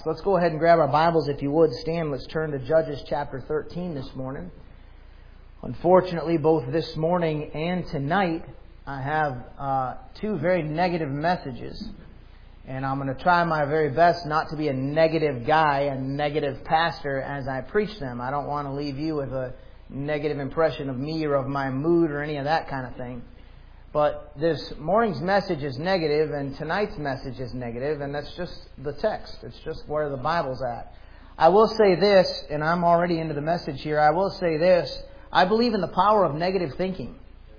Let's go ahead and grab our Bibles, if you would. Stand. Let's turn to Judges chapter 13 this morning. Unfortunately, both this morning and tonight, I have two very negative messages. And I'm going to try my very best not to be a negative guy, a negative pastor as I preach them. I don't want to leave you with a negative impression of me or of my mood or any of that kind of thing. But this morning's message is negative and tonight's message is negative, and that's just the text. It's just where the Bible's at. I will say this, and I'm already into the message here. I will say this. I believe in the power of negative thinking.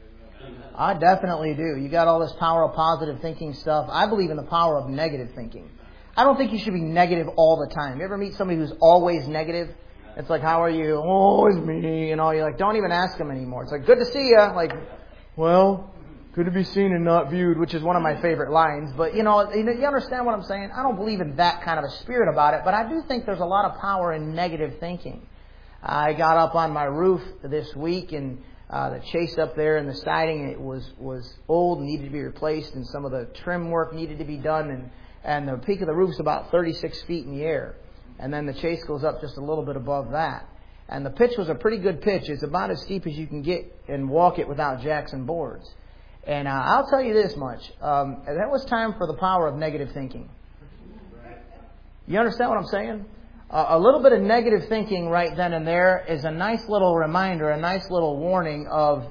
I definitely do. You got all this power of positive thinking stuff. I believe in the power of negative thinking. I don't think you should be negative all the time. You ever meet somebody who's always negative? It's like, how are you? Oh, it's me. You know, you're like, don't even ask them anymore. It's like, good to see you. Like, well, good to be seen and not viewed, which is one of my favorite lines. But, you understand what I'm saying? I don't believe in that kind of a spirit about it, but I do think there's a lot of power in negative thinking. I got up on my roof this week, and the chase up there and the siding, it was old and needed to be replaced, and some of the trim work needed to be done, and the peak of the roof's about 36 feet in the air. And then the chase goes up just a little bit above that. And the pitch was a pretty good pitch. It's about as steep as you can get and walk it without jacks and boards. And I'll tell you this much. That was time for the power of negative thinking. You understand what I'm saying? A little bit of negative thinking right then and there is a nice little reminder, a nice little warning of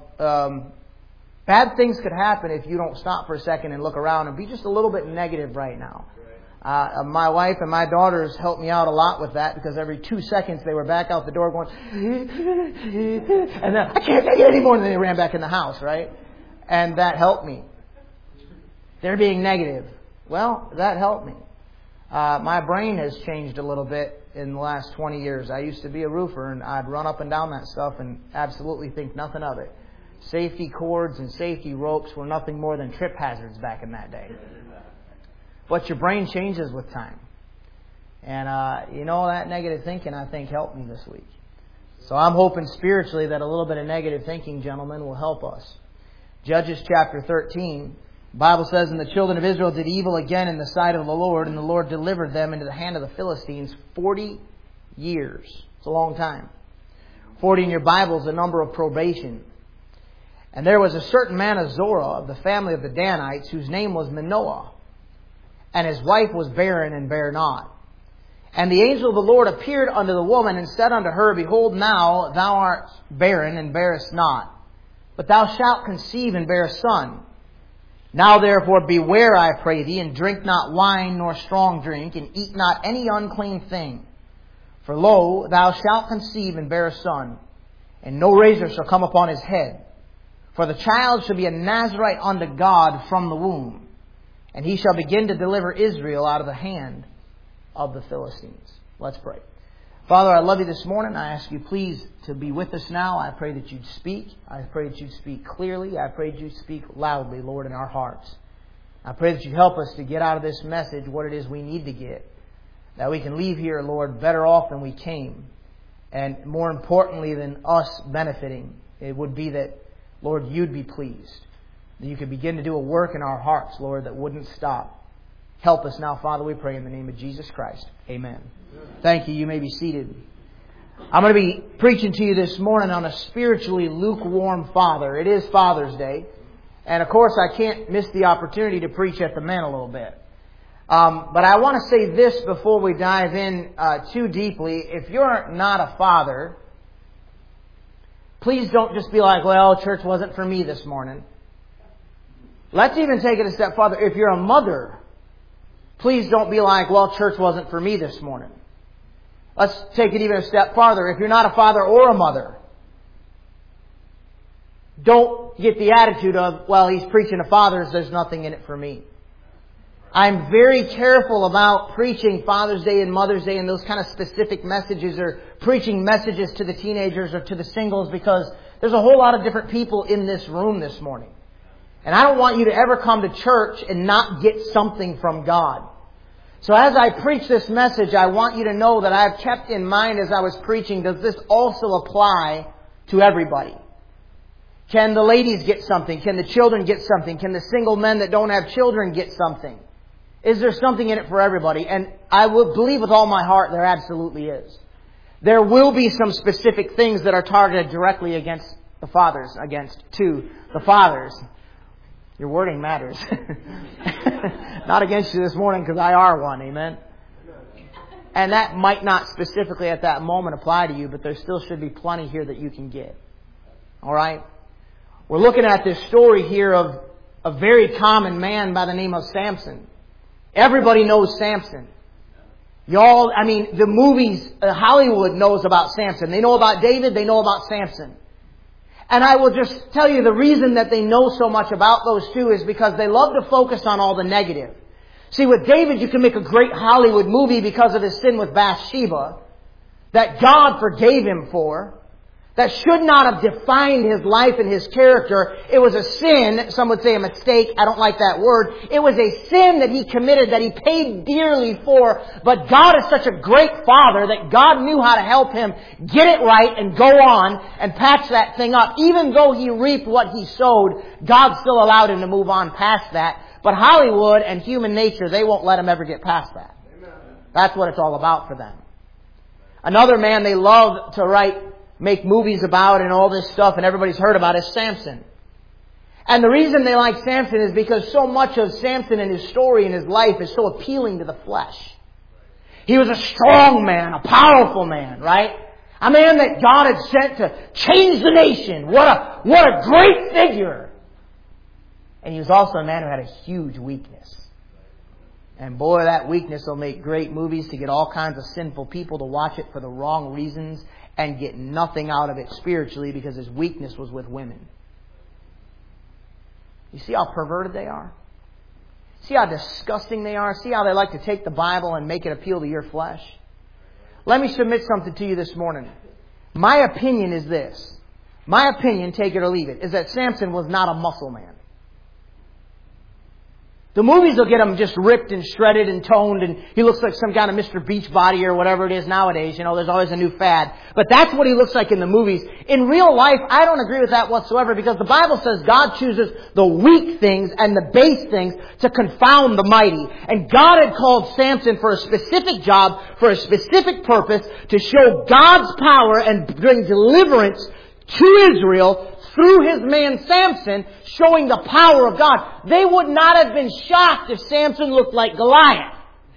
bad things could happen if you don't stop for a second and look around and be just a little bit negative right now. My wife and my daughters helped me out a lot with that, because every 2 seconds they were back out the door going, and then, I can't take it anymore, and then they ran back in the house, right? And that helped me. They're being negative. Well, that helped me. My brain has changed a little bit in the last 20 years. I used to be a roofer, and I'd run up and down that stuff and absolutely think nothing of it. Safety cords and safety ropes were nothing more than trip hazards back in that day. But your brain changes with time. And, that negative thinking, I think, helped me this week. So I'm hoping spiritually that a little bit of negative thinking, gentlemen, will help us. Judges chapter 13, the Bible says, "And the children of Israel did evil again in the sight of the Lord, and the Lord delivered them into the hand of the Philistines 40 years. It's a long time. 40 in your Bible is the number of probation. "And there was a certain man of Zorah of the family of the Danites, whose name was Manoah. And his wife was barren and bare not. And the angel of the Lord appeared unto the woman and said unto her, Behold, now thou art barren and bearest not. But thou shalt conceive and bear a son. Now therefore beware, I pray thee, and drink not wine nor strong drink, and eat not any unclean thing. For lo, thou shalt conceive and bear a son, and no razor shall come upon his head. For the child shall be a Nazarite unto God from the womb, and he shall begin to deliver Israel out of the hand of the Philistines." Let's pray. Father, I love you this morning. I ask you please to be with us now. I pray that you'd speak. I pray that you'd speak clearly. I pray that you'd speak loudly, Lord, in our hearts. I pray that you'd help us to get out of this message what it is we need to get. That we can leave here, Lord, better off than we came. And more importantly than us benefiting, it would be that, Lord, you'd be pleased. That you could begin to do a work in our hearts, Lord, that wouldn't stop. Help us now, Father, we pray in the name of Jesus Christ. Amen. Thank you. You may be seated. I'm going to be preaching to you this morning on a spiritually lukewarm father. It is Father's Day. And of course, I can't miss the opportunity to preach at the men a little bit. But I want to say this before we dive in too deeply. If you're not a father, please don't just be like, well, church wasn't for me this morning. Let's even take it a step farther. If you're a mother, please don't be like, well, church wasn't for me this morning. Let's take it even a step farther. If you're not a father or a mother, don't get the attitude of, well, he's preaching to fathers, there's nothing in it for me. I'm very careful about preaching Father's Day and Mother's Day and those kind of specific messages, or preaching messages to the teenagers or to the singles, because there's a whole lot of different people in this room this morning. And I don't want you to ever come to church and not get something from God. So as I preach this message, I want you to know that I have kept in mind as I was preaching, does this also apply to everybody? Can the ladies get something? Can the children get something? Can the single men that don't have children get something? Is there something in it for everybody? And I will believe with all my heart there absolutely is. There will be some specific things that are targeted directly against the fathers, the fathers. Your wording matters. Not against you this morning because I are one, amen? And that might not specifically at that moment apply to you, but there still should be plenty here that you can get. Alright? We're looking at this story here of a very common man by the name of Samson. Everybody knows Samson. The movies, Hollywood knows about Samson. They know about David, they know about Samson. And I will just tell you the reason that they know so much about those two is because they love to focus on all the negative. See, with David, you can make a great Hollywood movie because of his sin with Bathsheba that God forgave him for. That should not have defined his life and his character. It was a sin, some would say a mistake, I don't like that word. It was a sin that he committed, that he paid dearly for. But God is such a great Father that God knew how to help him get it right and go on and patch that thing up. Even though he reaped what he sowed, God still allowed him to move on past that. But Hollywood and human nature, they won't let him ever get past that. That's what it's all about for them. Another man they love to make movies about and all this stuff, and everybody's heard about, is Samson. And the reason they like Samson is because so much of Samson and his story and his life is so appealing to the flesh. He was a strong man, a powerful man, right? A man that God had sent to change the nation. What a great figure. And he was also a man who had a huge weakness. And boy, that weakness will make great movies to get all kinds of sinful people to watch it for the wrong reasons and get nothing out of it spiritually because his weakness was with women. You see how perverted they are? See how disgusting they are? See how they like to take the Bible and make it appeal to your flesh? Let me submit something to you this morning. My opinion is this. My opinion, take it or leave it, is that Samson was not a muscle man. The movies will get him just ripped and shredded and toned, and he looks like some kind of Mr. Beachbody or whatever it is nowadays. You know, there's always a new fad. But that's what he looks like in the movies. In real life, I don't agree with that whatsoever, because the Bible says God chooses the weak things and the base things to confound the mighty. And God had called Samson for a specific job, for a specific purpose, to show God's power and bring deliverance to Israel through his man Samson, showing the power of God. They would not have been shocked if Samson looked like Goliath.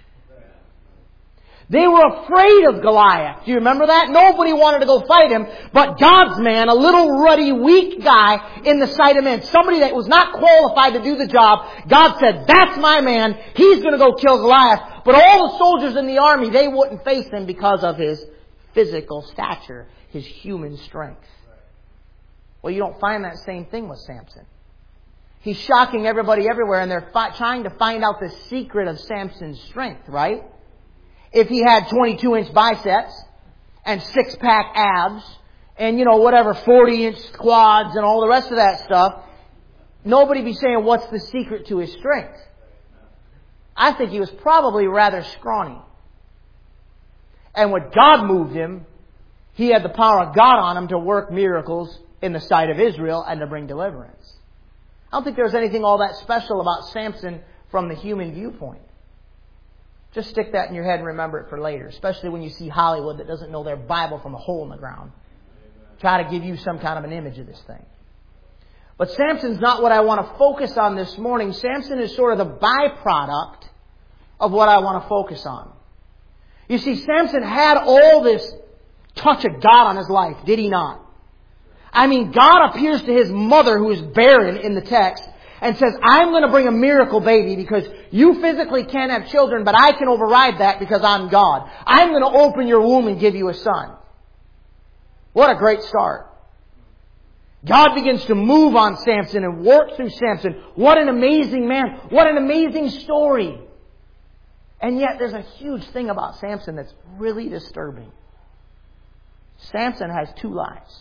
They were afraid of Goliath. Do you remember that? Nobody wanted to go fight him, but God's man, a little ruddy, weak guy in the sight of men, somebody that was not qualified to do the job, God said, that's my man, he's going to go kill Goliath. But all the soldiers in the army, they wouldn't face him because of his physical stature, his human strength. Well, you don't find that same thing with Samson. He's shocking everybody everywhere, and they're trying to find out the secret of Samson's strength, right? If he had 22-inch biceps and 6-pack abs and, 40-inch quads and all the rest of that stuff, nobody be saying, what's the secret to his strength? I think he was probably rather scrawny. And when God moved him, he had the power of God on him to work miracles in the sight of Israel and to bring deliverance. I don't think there's anything all that special about Samson from the human viewpoint. Just stick that in your head and remember it for later, especially when you see Hollywood that doesn't know their Bible from a hole in the ground. Try to give you some kind of an image of this thing. But Samson's not what I want to focus on this morning. Samson is sort of the byproduct of what I want to focus on. You see, Samson had all this touch of God on his life, did he not? I mean, God appears to his mother, who is barren in the text, and says, I'm going to bring a miracle baby because you physically can't have children, but I can override that because I'm God. I'm going to open your womb and give you a son. What a great start. God begins to move on Samson and work through Samson. What an amazing man. What an amazing story. And yet there's a huge thing about Samson that's really disturbing. Samson has two lives.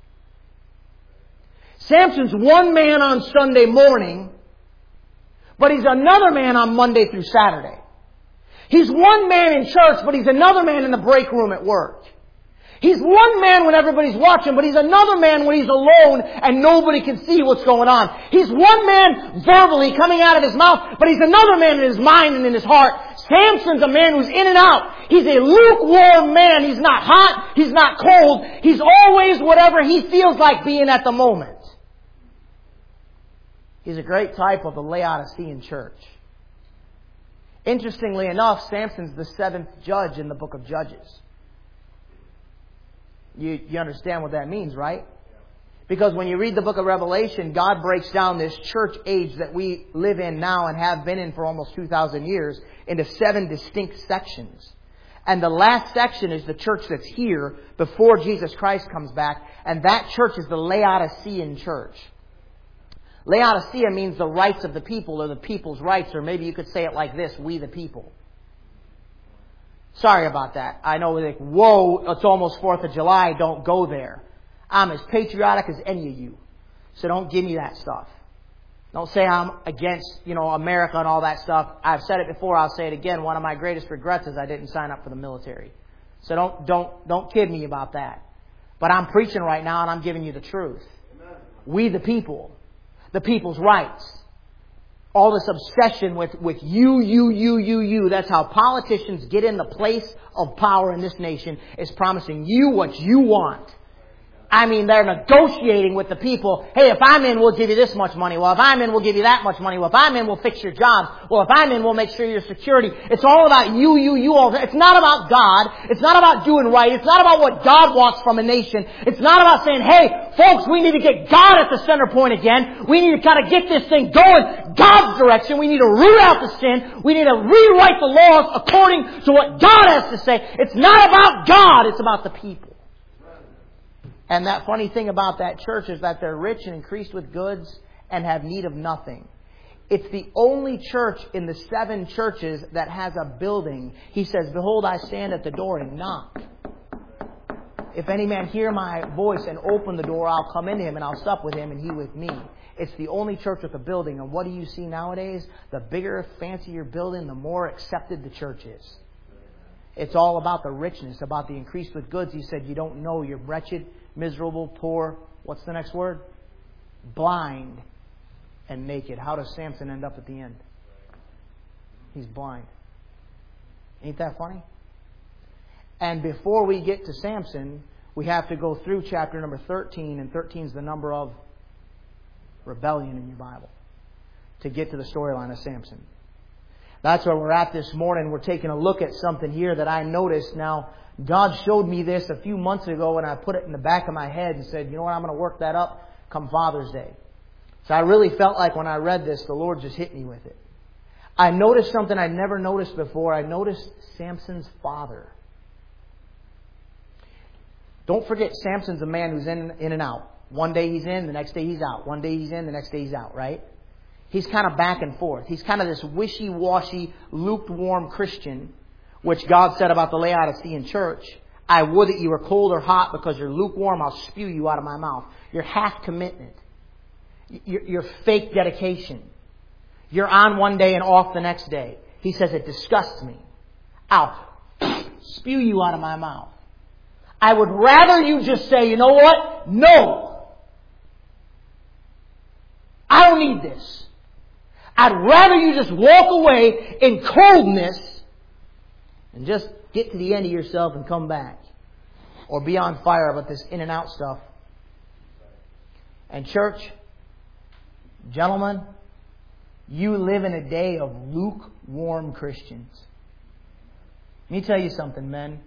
Samson's one man on Sunday morning, but he's another man on Monday through Saturday. He's one man in church, but he's another man in the break room at work. He's one man when everybody's watching, but he's another man when he's alone and nobody can see what's going on. He's one man verbally coming out of his mouth, but he's another man in his mind and in his heart. Samson's a man who's in and out. He's a lukewarm man. He's not hot. He's not cold. He's always whatever he feels like being at the moment. He's a great type of the Laodicean church. Interestingly enough, Samson's the 7th judge in the book of Judges. You understand what that means, right? Because when you read the book of Revelation, God breaks down this church age that we live in now and have been in for almost 2,000 years into 7 distinct sections. And the last section is the church that's here before Jesus Christ comes back. And that church is the Laodicean church. Laodicea means the rights of the people, or the people's rights, or maybe you could say it like this: we the people. Sorry about that. I know, like, whoa, it's almost 4th of July, don't go there. I'm as patriotic as any of you. So don't give me that stuff. Don't say I'm against, America and all that stuff. I've said it before, I'll say it again. One of my greatest regrets is I didn't sign up for the military. So don't kid me about that. But I'm preaching right now and I'm giving you the truth. Amen. We the people. The people's rights. All this obsession with you. That's how politicians get in the place of power in this nation, is promising you what you want. I mean, they're negotiating with the people. Hey, if I'm in, we'll give you this much money. Well, if I'm in, we'll give you that much money. Well, if I'm in, we'll fix your jobs. Well, if I'm in, we'll make sure your security. It's all about you. All. It's not about God. It's not about doing right. It's not about what God wants from a nation. It's not about saying, hey, folks, we need to get God at the center point again. We need to kind of get this thing going God's direction. We need to root out the sin. We need to rewrite the laws according to what God has to say. It's not about God. It's about the people. And that funny thing about that church is that they're rich and increased with goods and have need of nothing. It's the only church in the 7 churches that has a building. He says, behold, I stand at the door and knock. If any man hear my voice and open the door, I'll come into him and I'll sup with him and he with me. It's the only church with a building. And what do you see nowadays? The bigger, fancier building, the more accepted the church is. It's all about the richness, about the increased with goods. He said, you don't know, you're wretched, miserable, poor. What's the next word? Blind and naked. How does Samson end up at the end? He's blind. Ain't that funny? And before we get to Samson, we have to go through chapter number 13. And 13 is the number of rebellion in your Bible, to get to the storyline of Samson. That's where we're at this morning. We're taking a look at something here that I noticed. Now, God showed me this a few months ago, and I put it in the back of my head and said, you know what, I'm going to work that up come Father's Day. So I really felt like when I read this, the Lord just hit me with it. I noticed something I'd never noticed before. I noticed Samson's father. Don't forget, Samson's a man who's in and out. One day he's in, the next day he's out. One day he's in, the next day he's out, right? He's kind of back and forth. He's kind of this wishy-washy, lukewarm Christian, which God said about the Laodicean church. I would that you were cold or hot, because you're lukewarm, I'll spew you out of my mouth. You're half commitment. You're fake dedication. You're on one day and off the next day. He says, it disgusts me. I'll spew you out of my mouth. I would rather you just say, you know what? No. I don't need this. I'd rather you just walk away in coldness and just get to the end of yourself and come back. Or be on fire about this in and out stuff. And church, gentlemen, you live in a day of lukewarm Christians. Let me tell you something, men.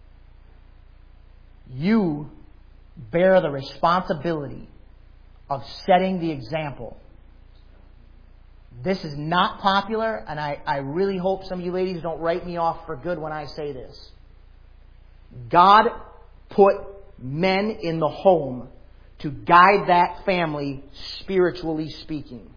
You bear the responsibility of setting the example. This is not popular, and I really hope some of you ladies don't write me off for good when I say this. God put men in the home to guide that family, spiritually speaking.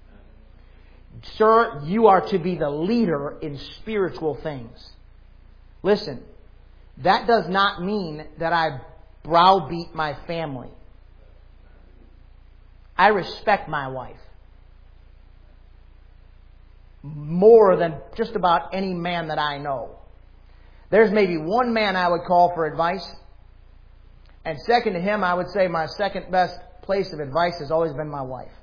Sir, you are to be the leader in spiritual things. Listen, that does not mean that I browbeat my family. I respect my wife more than just about any man that I know. There's maybe one man I would call for advice, And second to him, I would say my second best place of advice has always been my wife.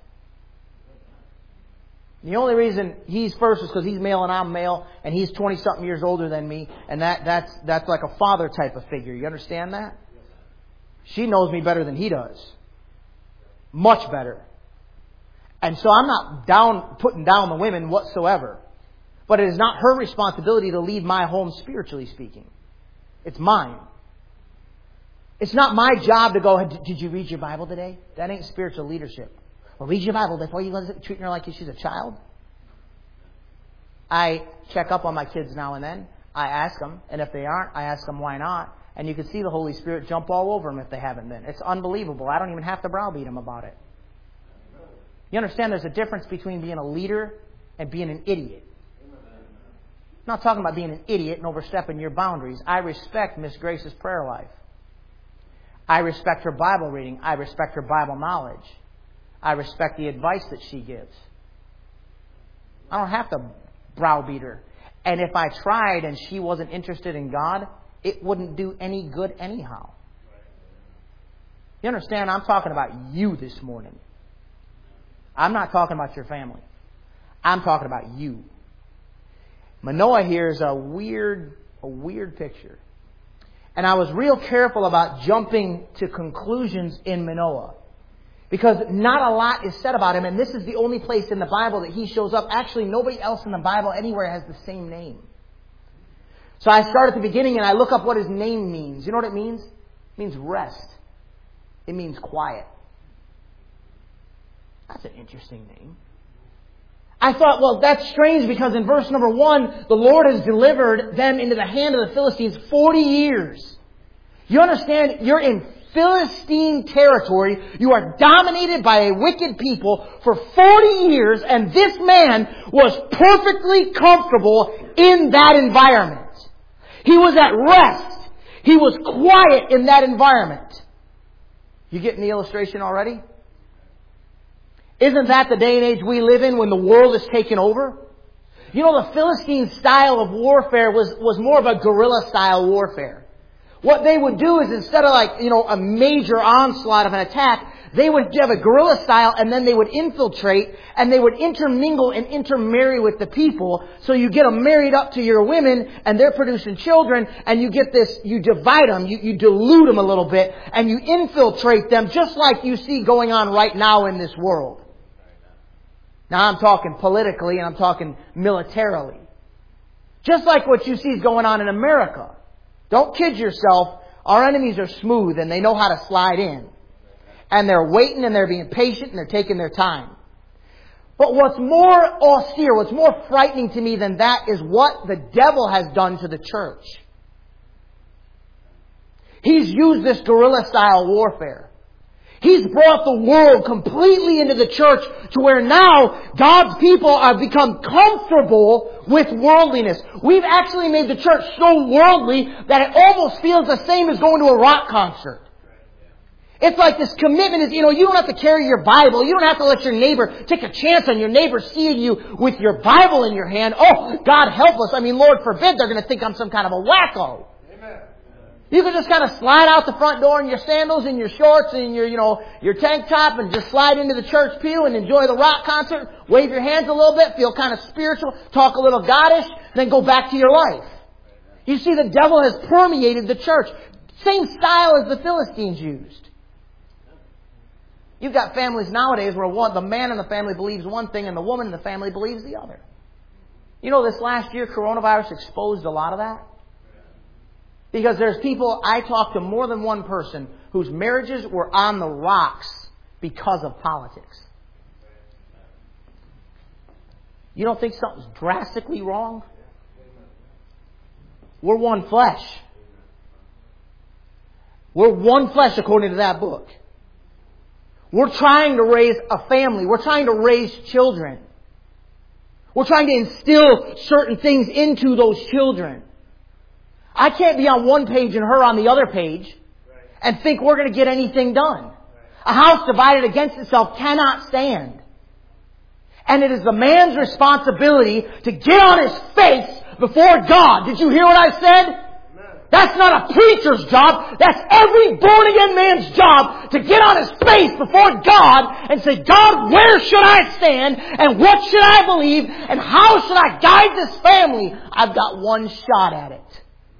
The only reason he's first is because he's male and I'm male, and he's 20-something years older than me, and that's like a father type of figure. You understand that? She knows me better than he does. Much better. And so I'm not putting down the women whatsoever. But it is not her responsibility to lead my home spiritually speaking. It's mine. It's not my job to go, did you read your Bible today? That ain't spiritual leadership. Well, read your Bible before you go treating her like she's a child. I check up on my kids now and then. I ask them, and if they aren't, I ask them why not. And you can see the Holy Spirit jump all over them if they haven't been. It's unbelievable. I don't even have to browbeat them about it. You understand there's a difference between being a leader and being an idiot. I'm not talking about being an idiot and overstepping your boundaries. I respect Miss Grace's prayer life. I respect her Bible reading. I respect her Bible knowledge. I respect the advice that she gives. I don't have to browbeat her. And if I tried and she wasn't interested in God, it wouldn't do any good anyhow. You understand? I'm talking about you this morning. I'm not talking about your family. I'm talking about you. Manoah here is a weird picture. And I was real careful about jumping to conclusions in Manoah. Because not a lot is said about him, and this is the only place in the Bible that he shows up. Actually, nobody else in the Bible anywhere has the same name. So I start at the beginning and I look up what his name means. You know what it means? It means rest. It means quiet. That's an interesting name. I thought, well, that's strange because in verse number 1, the Lord has delivered them into the hand of the Philistines 40 years. You understand? You're in Philistine territory. You are dominated by a wicked people for 40 years, and this man was perfectly comfortable in that environment. He was at rest. He was quiet in that environment. You getting the illustration already? Isn't that the day and age we live in when the world is taken over? You know, the Philistine style of warfare was more of a guerrilla style warfare. What they would do is instead of a major onslaught of an attack, they would have a guerrilla style and then they would infiltrate and they would intermingle and intermarry with the people. So you get them married up to your women and they're producing children and you get this, you divide them, you dilute them a little bit and you infiltrate them just like you see going on right now in this world. Now I'm talking politically and I'm talking militarily. Just like what you see is going on in America. Don't kid yourself. Our enemies are smooth and they know how to slide in. And they're waiting and they're being patient and they're taking their time. But what's more austere, what's more frightening to me than that is what the devil has done to the church. He's used this guerrilla style warfare. He's brought the world completely into the church to where now God's people have become comfortable with worldliness. We've actually made the church so worldly that it almost feels the same as going to a rock concert. It's like this commitment is, you don't have to carry your Bible. You don't have to let your neighbor take a chance on your neighbor seeing you with your Bible in your hand. Oh, God help us. Lord forbid they're going to think I'm some kind of a wacko. You can just kind of slide out the front door in your sandals and your shorts and your tank top and just slide into the church pew and enjoy the rock concert, wave your hands a little bit, feel kind of spiritual, talk a little goddish, then go back to your life. You see, the devil has permeated the church. Same style as the Philistines used. You've got families nowadays where the man in the family believes one thing and the woman in the family believes the other. This last year, coronavirus exposed a lot of that. Because there's people, I talked to more than one person whose marriages were on the rocks because of politics. You don't think something's drastically wrong? We're one flesh. We're one flesh according to that book. We're trying to raise a family. We're trying to raise children. We're trying to instill certain things into those children. I can't be on one page and her on the other page and think we're going to get anything done. A house divided against itself cannot stand. And it is the man's responsibility to get on his face before God. Did you hear what I said? That's not a preacher's job. That's every born-again man's job to get on his face before God and say, God, where should I stand? And what should I believe? And how should I guide this family? I've got one shot at it.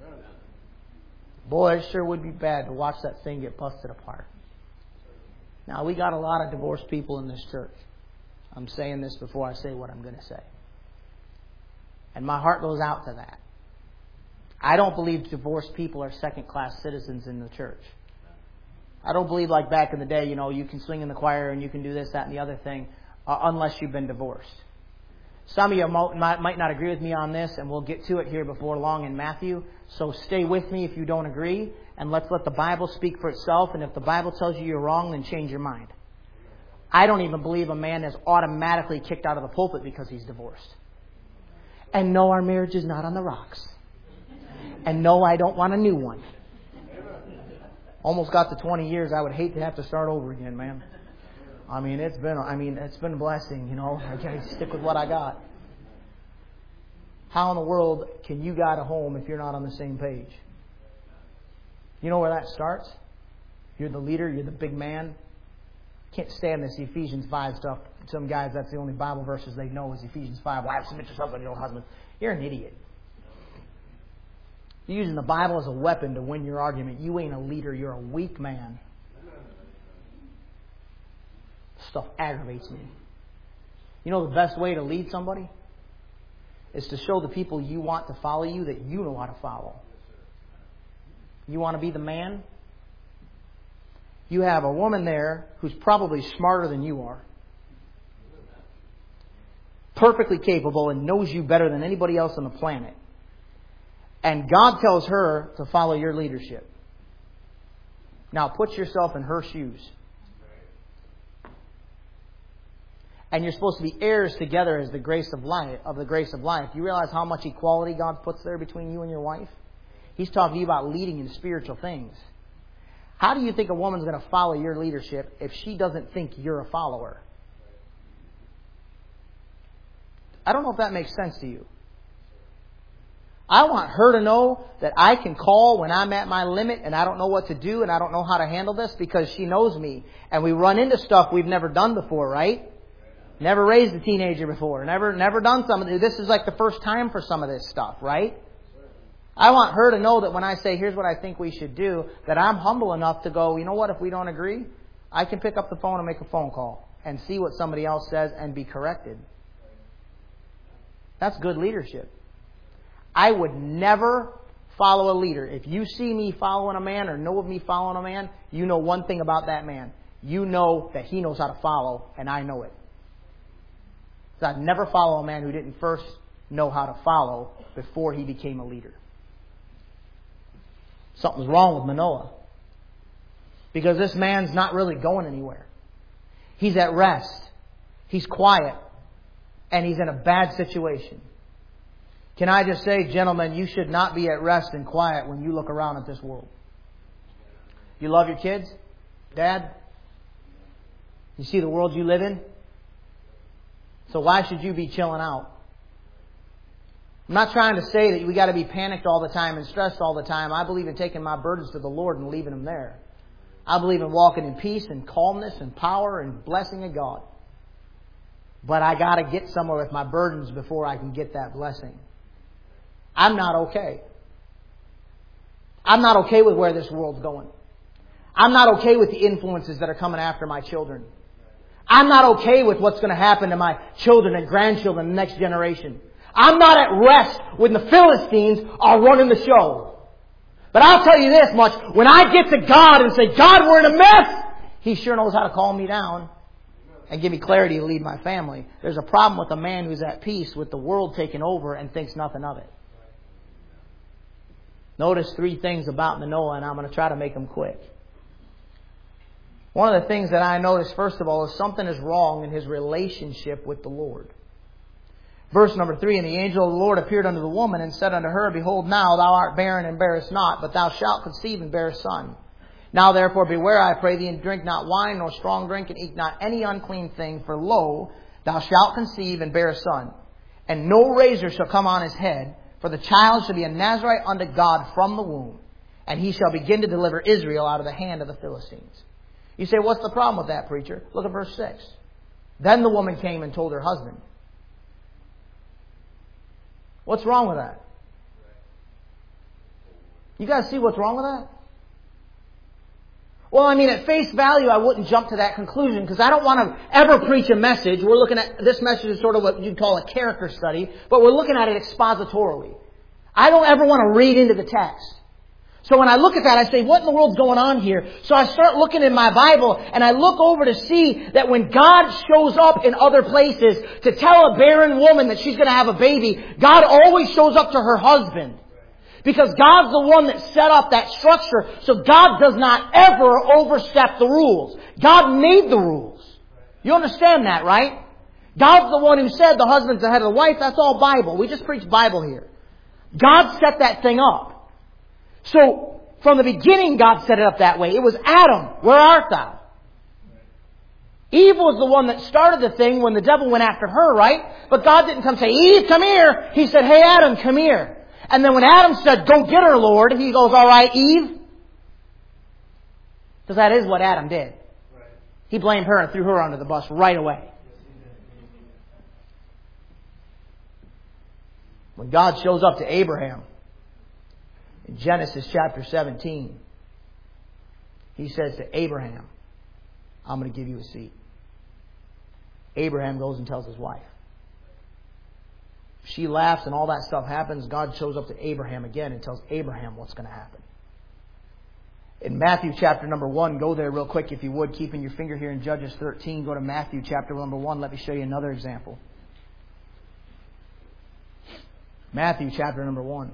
Boy, it sure would be bad to watch that thing get busted apart. Now, we got a lot of divorced people in this church. I'm saying this before I say what I'm going to say. And my heart goes out to that. I don't believe divorced people are second-class citizens in the church. I don't believe like back in the day, you can sing in the choir and you can do this, that, and the other thing, unless you've been divorced. Some of you might not agree with me on this, and we'll get to it here before long in Matthew. So stay with me if you don't agree, and let's let the Bible speak for itself. And if the Bible tells you you're wrong, then change your mind. I don't even believe a man is automatically kicked out of the pulpit because he's divorced. And no, our marriage is not on the rocks. And no, I don't want a new one. Almost got to 20 years. I would hate to have to start over again, man. It's been a blessing, I gotta stick with what I got. How in the world can you guide a home if you're not on the same page? You know where that starts? You're the leader, you're the big man. Can't stand this Ephesians 5 stuff. Some guys, that's the only Bible verses they know is Ephesians 5. Wives, submit yourself to your own husband. You're an idiot. You're using the Bible as a weapon to win your argument. You ain't a leader, you're a weak man. Stuff aggravates me. You know the best way to lead somebody? Is to show the people you want to follow you that you know how to follow. You want to be the man? You have a woman there who's probably smarter than you are. Perfectly capable and knows you better than anybody else on the planet. And God tells her to follow your leadership. Now put yourself in her shoes. And you're supposed to be heirs together as the grace of life. You realize how much equality God puts there between you and your wife? He's talking to you about leading in spiritual things. How do you think a woman's going to follow your leadership if she doesn't think you're a follower? I don't know if that makes sense to you. I want her to know that I can call when I'm at my limit and I don't know what to do and I don't know how to handle this because she knows me. And we run into stuff we've never done before, right? Never raised a teenager before. Never done some of this. This is like the first time for some of this stuff, right? I want her to know that when I say, here's what I think we should do, that I'm humble enough to go, you know what, if we don't agree, I can pick up the phone and make a phone call and see what somebody else says and be corrected. That's good leadership. I would never follow a leader. If you see me following a man or know of me following a man, you know one thing about that man. You know that he knows how to follow, and I know it. So I'd never follow a man who didn't first know how to follow before he became a leader. Something's wrong with Manoah. Because this man's not really going anywhere. He's at rest. He's quiet. And he's in a bad situation. Can I just say, gentlemen, you should not be at rest and quiet when you look around at this world. You love your kids? Dad? You see the world you live in? So why should you be chilling out? I'm not trying to say that we got to be panicked all the time and stressed all the time. I believe in taking my burdens to the Lord and leaving them there. I believe in walking in peace and calmness and power and blessing of God. But I got to get somewhere with my burdens before I can get that blessing. I'm not okay. I'm not okay with where this world's going. I'm not okay with the influences that are coming after my children. I'm not okay with what's going to happen to my children and grandchildren and the next generation. I'm not at rest when the Philistines are running the show. But I'll tell you this much. When I get to God and say, God, we're in a mess, He sure knows how to calm me down and give me clarity to lead my family. There's a problem with a man who's at peace with the world taking over and thinks nothing of it. Notice 3 things about Manoah, and I'm going to try to make them quick. One of the things that I noticed, first of all, is something is wrong in his relationship with the Lord. Verse number 3, and the angel of the Lord appeared unto the woman and said unto her, Behold, now thou art barren and bearest not, but thou shalt conceive and bear a son. Now therefore beware, I pray thee, and drink not wine nor strong drink, and eat not any unclean thing, for lo, thou shalt conceive and bear a son. And no razor shall come on his head, for the child shall be a Nazarite unto God from the womb. and he shall begin to deliver Israel out of the hand of the Philistines. You say, what's the problem with that, preacher? Look at verse 6. Then the woman came and told her husband. What's wrong with that? You guys see what's wrong with that? Well, I mean, at face value, I wouldn't jump to that conclusion because I don't want to ever preach a message. We're looking at, this message is sort of what you'd call a character study, but we're looking at it expositorily. I don't ever want to read into the text. So when I look at that, I say, what in the world's going on here? So I start looking in my Bible, and I look over to see that when God shows up in other places to tell a barren woman that she's going to have a baby, God always shows up to her husband. Because God's the one that set up that structure, so God does not ever overstep the rules. God made the rules. You understand that, right? God's the one who said the husband's the head of the wife. That's all Bible. We just preach Bible here. God set that thing up. So, from the beginning, God set it up that way. It was Adam, where art thou? Eve was the one that started the thing when the devil went after her, right? But God didn't come say, Eve, come here. He said, hey, Adam, come here. And then when Adam said, go get her, Lord, he goes, all right, Eve. Because that is what Adam did. He blamed her and threw her under the bus right away. When God shows up to Abraham, in Genesis chapter 17, He says to Abraham, I'm going to give you a seat. Abraham goes and tells his wife. She laughs and all that stuff happens. God shows up to Abraham again and tells Abraham what's going to happen. In Matthew chapter number 1, go there real quick if you would, keeping your finger here in Judges 13. Go to Matthew chapter number 1. Let me show you another example. Matthew chapter number 1.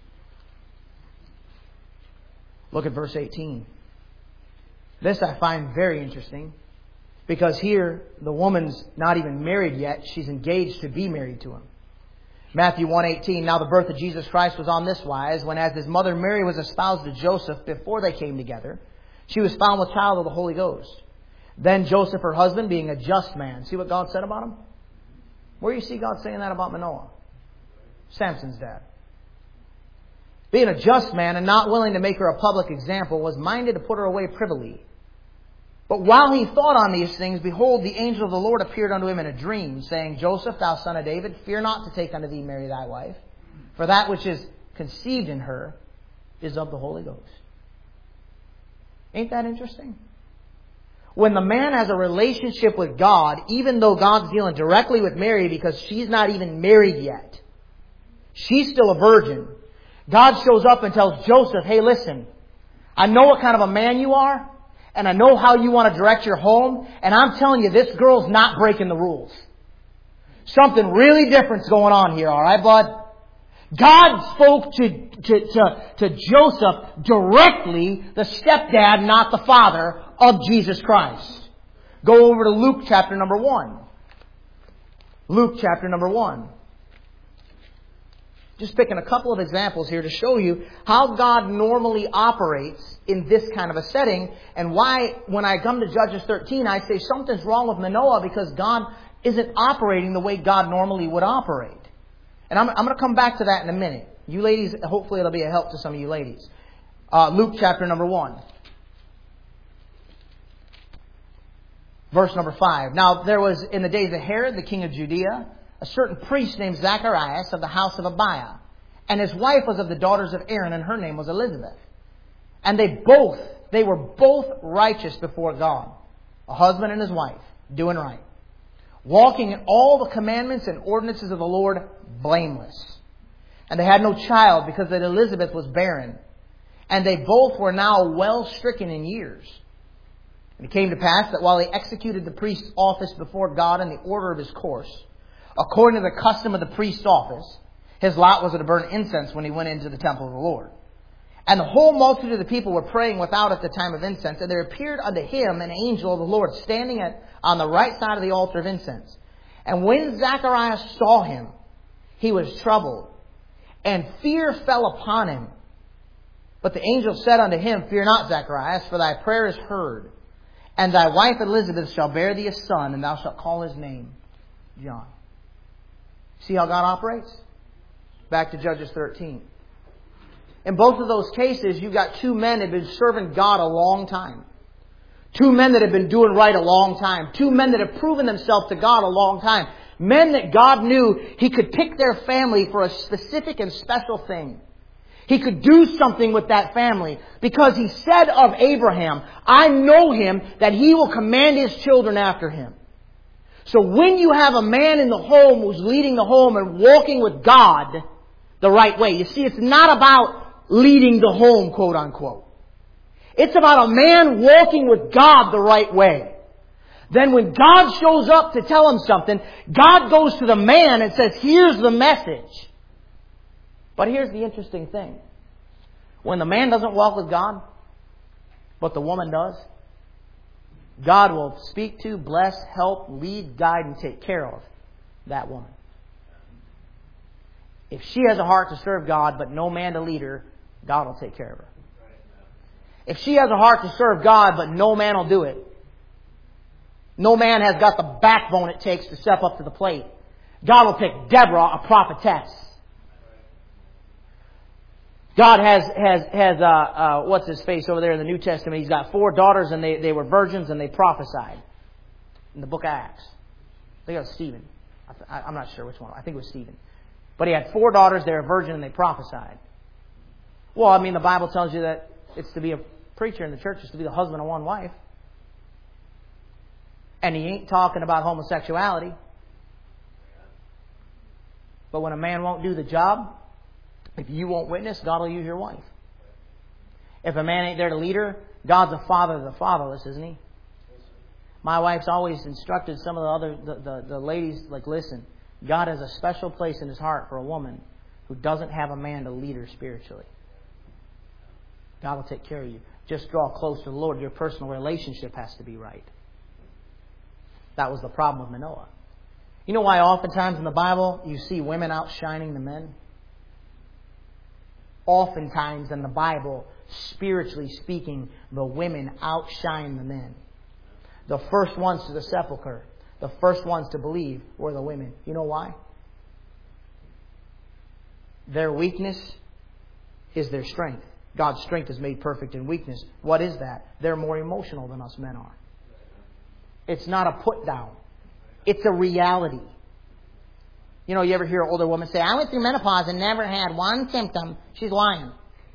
Look at verse 18. This I find very interesting because here the woman's not even married yet. She's engaged to be married to him. Matthew 1:18. Now the birth of Jesus Christ was on this wise, when as his mother Mary was espoused to Joseph before they came together, she was found with child of the Holy Ghost. Then Joseph, her husband, being a just man. See what God said about him? Where do you see God saying that about Manoah? Samson's dad. Being a just man and not willing to make her a public example, was minded to put her away privily. But while he thought on these things, behold, the angel of the Lord appeared unto him in a dream, saying, Joseph, thou son of David, fear not to take unto thee Mary thy wife, for that which is conceived in her is of the Holy Ghost. Ain't that interesting? When the man has a relationship with God, even though God's dealing directly with Mary because she's not even married yet, she's still a virgin, God shows up and tells Joseph, hey, listen, I know what kind of a man you are, and I know how you want to direct your home, and I'm telling you, this girl's not breaking the rules. Something really different's going on here, all right, bud? God spoke to Joseph directly, the stepdad, not the father, of Jesus Christ. Go over to Luke chapter number 1. Luke chapter number 1. Just picking a couple of examples here to show you how God normally operates in this kind of a setting, and why when I come to Judges 13, I say something's wrong with Manoah because God isn't operating the way God normally would operate. And I'm going to come back to that in a minute. You ladies, hopefully it'll be a help to some of you ladies. Luke chapter number 1. Verse number 5. Now there was in the days of Herod, the king of Judea, a certain priest named Zacharias of the house of Abiah. And his wife was of the daughters of Aaron, and her name was Elizabeth. And they were both righteous before God. A husband and his wife, doing right. Walking in all the commandments and ordinances of the Lord, blameless. And they had no child because that Elizabeth was barren. And they both were now well stricken in years. And it came to pass that while he executed the priest's office before God in the order of his course, according to the custom of the priest's office, his lot was to burn incense when he went into the temple of the Lord. And the whole multitude of the people were praying without at the time of incense. And there appeared unto him an angel of the Lord standing on the right side of the altar of incense. And when Zacharias saw him, he was troubled, and fear fell upon him. But the angel said unto him, Fear not, Zacharias, for thy prayer is heard. And thy wife Elizabeth shall bear thee a son, and thou shalt call his name John. See how God operates? Back to Judges 13. In both of those cases, you've got two men that have been serving God a long time. Two men that have been doing right a long time. Two men that have proven themselves to God a long time. Men that God knew He could pick their family for a specific and special thing. He could do something with that family because He said of Abraham, I know him that he will command his children after him. So when you have a man in the home who's leading the home and walking with God the right way, you see, it's not about leading the home, quote unquote. It's about a man walking with God the right way. Then when God shows up to tell him something, God goes to the man and says, here's the message. But here's the interesting thing. When the man doesn't walk with God, but the woman does, God will speak to, bless, help, lead, guide, and take care of that woman. If she has a heart to serve God, but no man to lead her, God will take care of her. If she has a heart to serve God, but no man will do it, no man has got the backbone it takes to step up to the plate, God will pick Deborah, a prophetess. God has what's his face over there in the New Testament? He's got 4 daughters and they were virgins and they prophesied in the book of Acts. I think it was Stephen. I'm not sure which one. I think it was Stephen. But he had 4 daughters, they were virgin and they prophesied. Well, I mean, the Bible tells you that it's to be a preacher in the church is to be the husband of one wife. And he ain't talking about homosexuality. But when a man won't do the job, if you won't witness, God will use your wife. If a man ain't there to lead her, God's a father of the fatherless, isn't He? My wife's always instructed some of the other the ladies, like, listen, God has a special place in His heart for a woman who doesn't have a man to lead her spiritually. God will take care of you. Just draw close to the Lord. Your personal relationship has to be right. That was the problem with Manoah. You know why oftentimes in the Bible you see women outshining the men? Oftentimes in the Bible, spiritually speaking, the women outshine the men. The first ones to the sepulcher, the first ones to believe were the women. You know why? Their weakness is their strength. God's strength is made perfect in weakness. What is that? They're more emotional than us men are. It's not a put down. It's a reality. You know, you ever hear an older woman say, I went through menopause and never had one symptom. She's lying.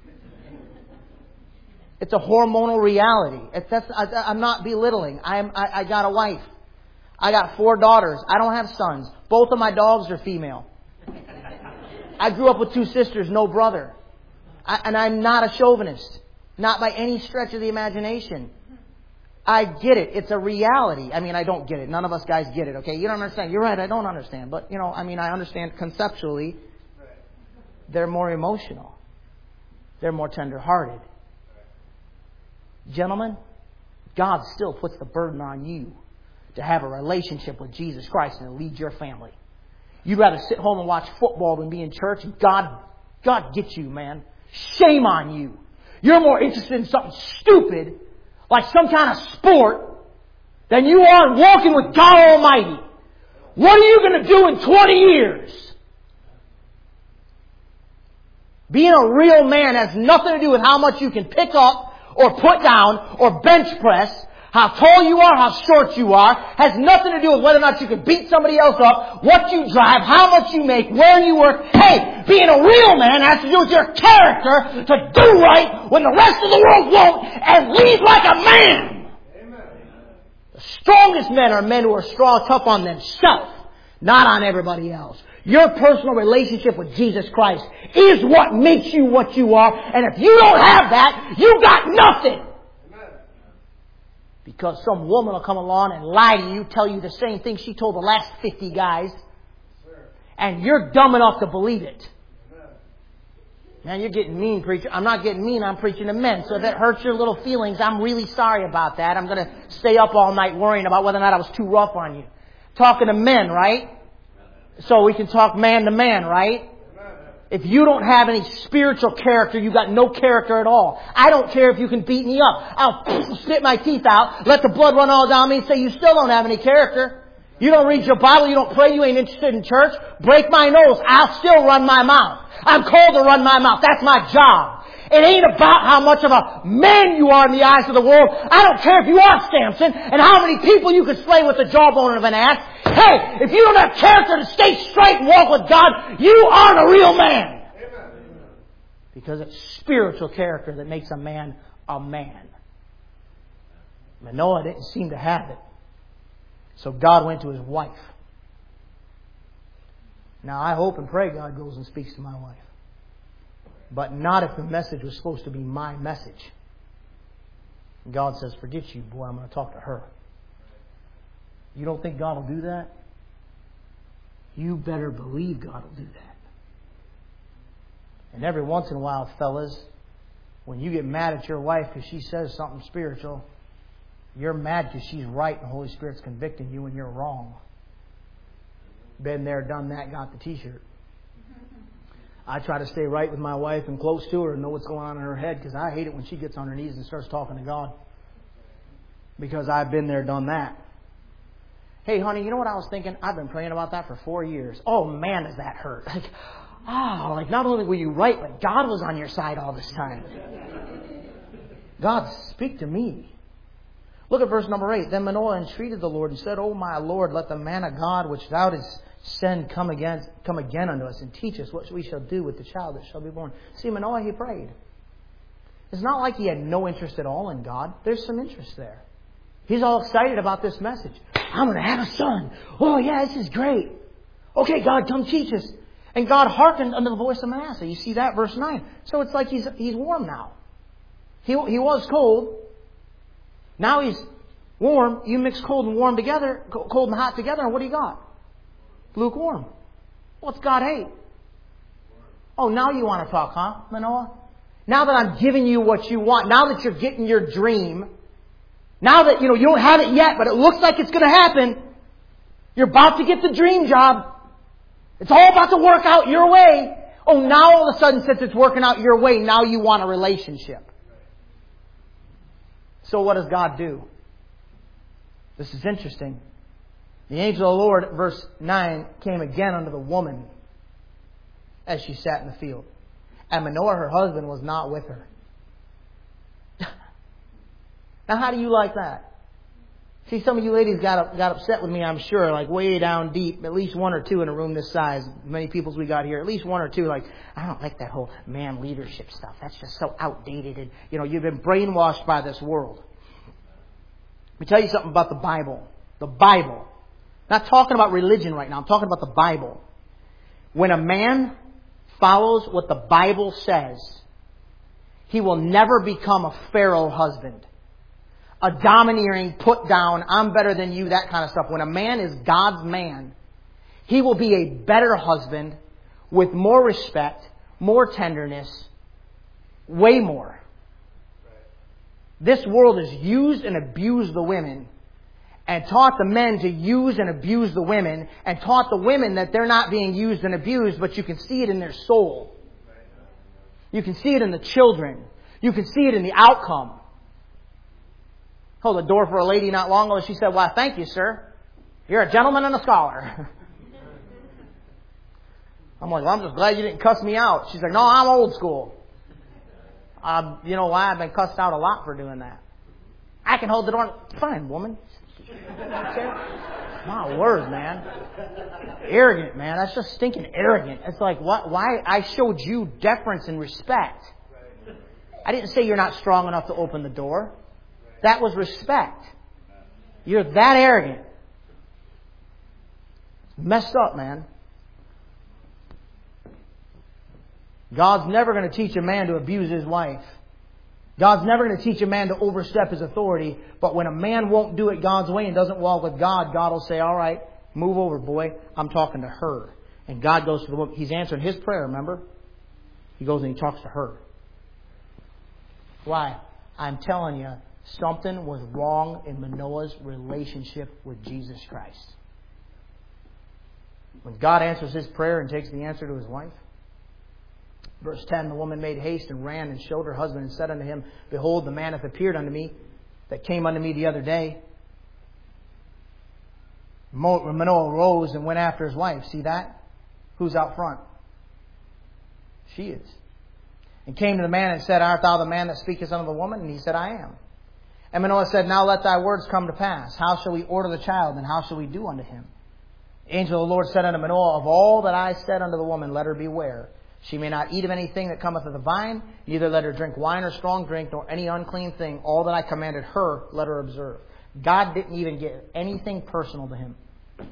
It's a hormonal reality. I'm not belittling. I got a wife. I got 4 daughters. I don't have sons. Both of my dogs are female. I grew up with 2 sisters, no brother. And I'm not a chauvinist. Not by any stretch of the imagination. I get it. It's a reality. I mean, I don't get it. None of us guys get it, okay? You don't understand. You're right, I don't understand. But, I understand conceptually. They're more emotional. They're more tender-hearted. Gentlemen, God still puts the burden on you to have a relationship with Jesus Christ and to lead your family. You'd rather sit home and watch football than be in church. God gets you, man. Shame on you. You're more interested in something stupid, like some kind of sport, than you are in walking with God Almighty. What are you going to do in 20 years? Being a real man has nothing to do with how much you can pick up or put down or bench press. How tall you are, how short you are, has nothing to do with whether or not you can beat somebody else up, what you drive, how much you make, where you work. Hey, being a real man has to do with your character to do right when the rest of the world won't and lead like a man. Amen. The strongest men are men who are strong, tough on themselves, not on everybody else. Your personal relationship with Jesus Christ is what makes you what you are. And if you don't have that, you got nothing. Because some woman will come along and lie to you, tell you the same thing she told the last 50 guys. And you're dumb enough to believe it. Man, you're getting mean, preacher. I'm not getting mean, I'm preaching to men. So if that hurts your little feelings, I'm really sorry about that. I'm going to stay up all night worrying about whether or not I was too rough on you. Talking to men, right? So we can talk man to man, right? If you don't have any spiritual character, you've got no character at all. I don't care if you can beat me up. I'll spit my teeth out, let the blood run all down me and say you still don't have any character. You don't read your Bible, you don't pray, you ain't interested in church. Break my nose, I'll still run my mouth. I'm called to run my mouth. That's my job. It ain't about how much of a man you are in the eyes of the world. I don't care if you are Samson and how many people you can slay with the jawbone of an ass. Hey, if you don't have character to stay straight and walk with God, you aren't a real man. Because it's spiritual character that makes a man a man. Manoah didn't seem to have it. So God went to his wife. Now I hope and pray God goes and speaks to my wife. But not if the message was supposed to be my message. God says, forget you, boy, I'm going to talk to her. You don't think God will do that? You better believe God will do that. And every once in a while, fellas, when you get mad at your wife because she says something spiritual, you're mad because she's right and the Holy Spirit's convicting you and you're wrong. Been there, done that, got the t-shirt. I try to stay right with my wife and close to her and know what's going on in her head because I hate it when she gets on her knees and starts talking to God. Because I've been there, done that. Hey, honey, you know what I was thinking? I've been praying about that for 4 years. Oh, man, does that hurt. Like not only were you right, but God was on your side all this time. God, speak to me. Look at verse number 8. Then Manoah entreated the Lord and said, O my Lord, let the man of God which thou didst send come again unto us and teach us what we shall do with the child that shall be born. See, Manoah, he prayed. It's not like he had no interest at all in God. There's some interest there. He's all excited about this message. I'm going to have a son. Oh yeah, this is great. Okay, God, come teach us. And God hearkened unto the voice of Manasseh. You see that, verse 9. So it's like he's warm now. He was cold. Now he's warm. You mix cold and warm together, cold and hot together, and what do you got? Lukewarm. What's God hate? Oh, now you want to talk, huh, Manoah? Now that I'm giving you what you want, now that you're getting your dream, now that you don't have it yet, but it looks like it's going to happen, you're about to get the dream job. It's all about to work out your way. Oh, now all of a sudden, since it's working out your way, now you want a relationship. So what does God do? This is interesting. The angel of the Lord, verse 9, came again unto the woman as she sat in the field. And Manoah, her husband, was not with her. Now, how do you like that? See, some of you ladies got upset with me, I'm sure, like way down deep. At least one or two in a room this size. Many people as we got here. At least one or two like, I don't like that whole man leadership stuff. That's just so outdated. And, you've been brainwashed by this world. Let me tell you something about the Bible. The Bible. Not talking about religion right now. I'm talking about the Bible. When a man follows what the Bible says, he will never become a Pharaoh husband. A domineering, put down, I'm better than you, that kind of stuff. When a man is God's man, he will be a better husband with more respect, more tenderness, way more. This world has used and abused the women and taught the men to use and abuse the women and taught the women that they're not being used and abused, but you can see it in their soul. You can see it in the children. You can see it in the outcome. Hold the door for a lady not long ago. She said, "Why, thank you, sir. You're a gentleman and a scholar." I'm like, "Well, I'm just glad you didn't cuss me out." She's like, "No, I'm old school." You know why? I've been cussed out a lot for doing that. I can hold the door. Fine, woman. My word, man. Arrogant, man. That's just stinking arrogant. It's like, what? Why? I showed you deference and respect. I didn't say you're not strong enough to open the door. That was respect. You're that arrogant. Messed up, man. God's never going to teach a man to abuse his wife. God's never going to teach a man to overstep his authority. But when a man won't do it God's way and doesn't walk with God, God will say, "All right, move over, boy. I'm talking to her." And God goes to the woman. He's answering his prayer, remember? He goes and he talks to her. Why? I'm telling you, something was wrong in Manoah's relationship with Jesus Christ. When God answers his prayer and takes the answer to his wife. Verse 10, the woman made haste and ran and showed her husband and said unto him, "Behold, the man hath appeared unto me that came unto me the other day." Manoah rose and went after his wife. See that? Who's out front? She is. And came to the man and said, Art thou the man that speakest unto the woman? And he said, I am. And Manoah said, Now let thy words come to pass. How shall we order the child, and how shall we do unto him? The angel of the Lord said unto Manoah, Of all that I said unto the woman, let her beware. She may not eat of anything that cometh of the vine, neither let her drink wine or strong drink, nor any unclean thing. All that I commanded her, let her observe. God didn't even give anything personal to him.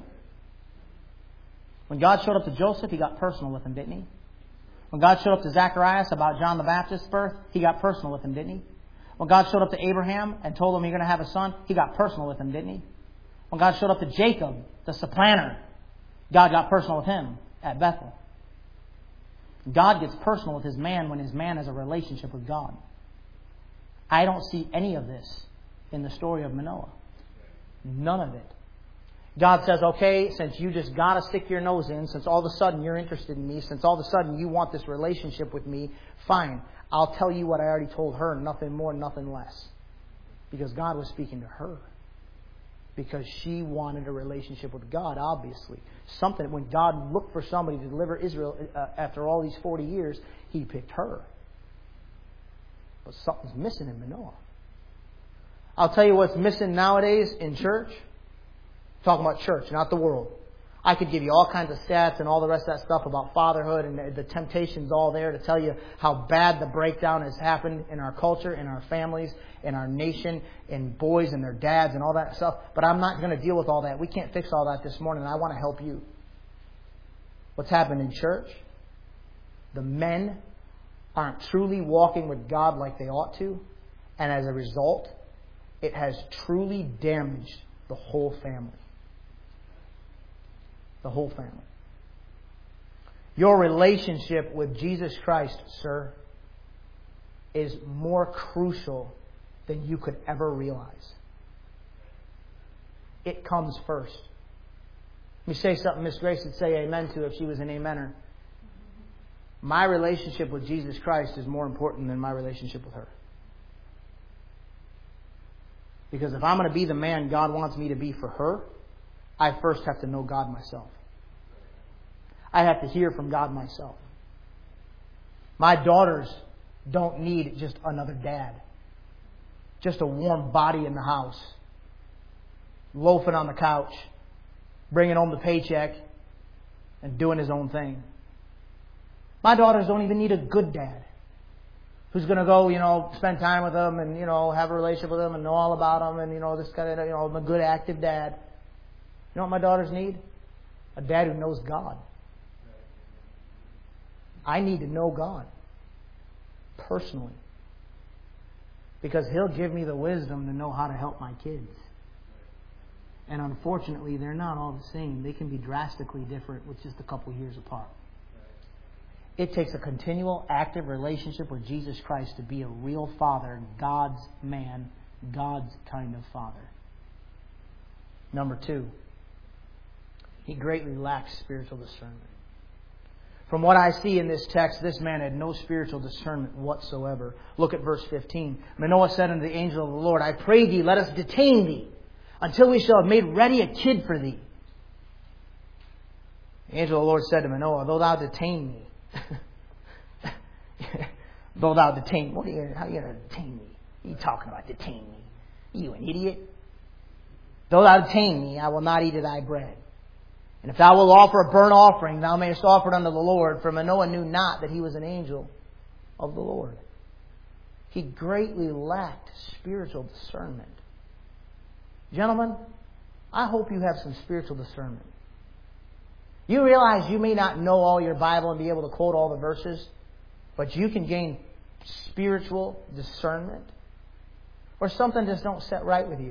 When God showed up to Joseph, He got personal with him, didn't He? When God showed up to Zacharias about John the Baptist's birth, He got personal with him, didn't He? When God showed up to Abraham and told him you're going to have a son, He got personal with him, didn't He? When God showed up to Jacob, the supplanter, God got personal with him at Bethel. God gets personal with His man when His man has a relationship with God. I don't see any of this in the story of Manoah. None of it. God says, okay, since you just got to stick your nose in, since all of a sudden you're interested in me, since all of a sudden you want this relationship with me, fine. I'll tell you what I already told her, nothing more, nothing less. Because God was speaking to her. Because she wanted a relationship with God, obviously. Something, when God looked for somebody to deliver Israel after all these 40 years, He picked her. But something's missing in Manoah. I'll tell you what's missing nowadays in church. Talking about church, not the world. I could give you all kinds of stats and all the rest of that stuff about fatherhood, and the temptation's all there to tell you how bad the breakdown has happened in our culture, in our families, in our nation, in boys and their dads and all that stuff. But I'm not going to deal with all that. We can't fix all that this morning, and I want to help you. What's happened in church? The men aren't truly walking with God like they ought to, and as a result, it has truly damaged the whole family. The whole family. Your relationship with Jesus Christ, sir, is more crucial than you could ever realize. It comes first. Let me say something Miss Grace would say amen to if she was an amener. My relationship with Jesus Christ is more important than my relationship with her. Because if I'm going to be the man God wants me to be for her, I first have to know God myself. I have to hear from God myself. My daughters don't need just another dad. Just a warm body in the house. Loafing on the couch. Bringing home the paycheck. And doing his own thing. My daughters don't even need a good dad. Who's going to go, spend time with them and, have a relationship with them and know all about them and, this kind of, a good active dad. You know what my daughters need? A dad who knows God. I need to know God. Personally. Because He'll give me the wisdom to know how to help my kids. And unfortunately, they're not all the same. They can be drastically different with just a couple years apart. It takes a continual, active relationship with Jesus Christ to be a real father, God's man, God's kind of father. Number 2, he greatly lacks spiritual discernment. From what I see in this text, this man had no spiritual discernment whatsoever. Look at verse 15. Manoah said unto the angel of the Lord, I pray thee, let us detain thee, until we shall have made ready a kid for thee. The angel of the Lord said to Manoah, Though thou detain me, though thou detain, how are you going to detain me? What are you talking about, detain me? You an idiot? Though thou detain me, I will not eat of thy bread. And if thou wilt offer a burnt offering, thou mayest offer it unto the Lord. For Manoah knew not that he was an angel of the Lord. He greatly lacked spiritual discernment. Gentlemen, I hope you have some spiritual discernment. You realize you may not know all your Bible and be able to quote all the verses, but you can gain spiritual discernment. Or something just don't set right with you.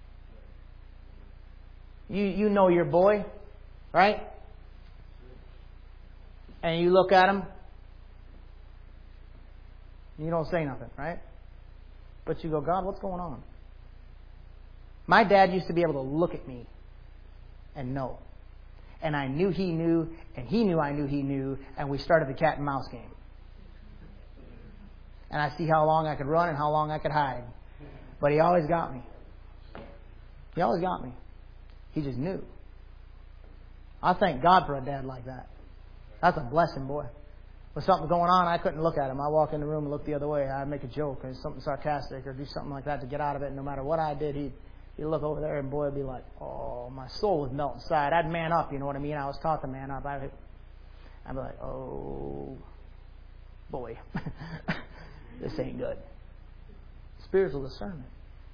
You know your boy, right? And you look at him, and you don't say nothing, right? But you go, God, what's going on? My dad used to be able to look at me and know. And I knew he knew, and he knew I knew he knew, and we started the cat and mouse game. And I see how long I could run and how long I could hide. But he always got me. He always got me. He just knew. I thank God for a dad like that. That's a blessing, boy. With something going on, I couldn't look at him. I walk in the room and look the other way. I'd make a joke or something sarcastic or do something like that to get out of it. And no matter what I did, he'd look over there and boy would be like, oh, my soul would melt inside. I'd man up, you know what I mean? I was taught to man up. I'd be like, oh, boy, this ain't good. Spiritual discernment.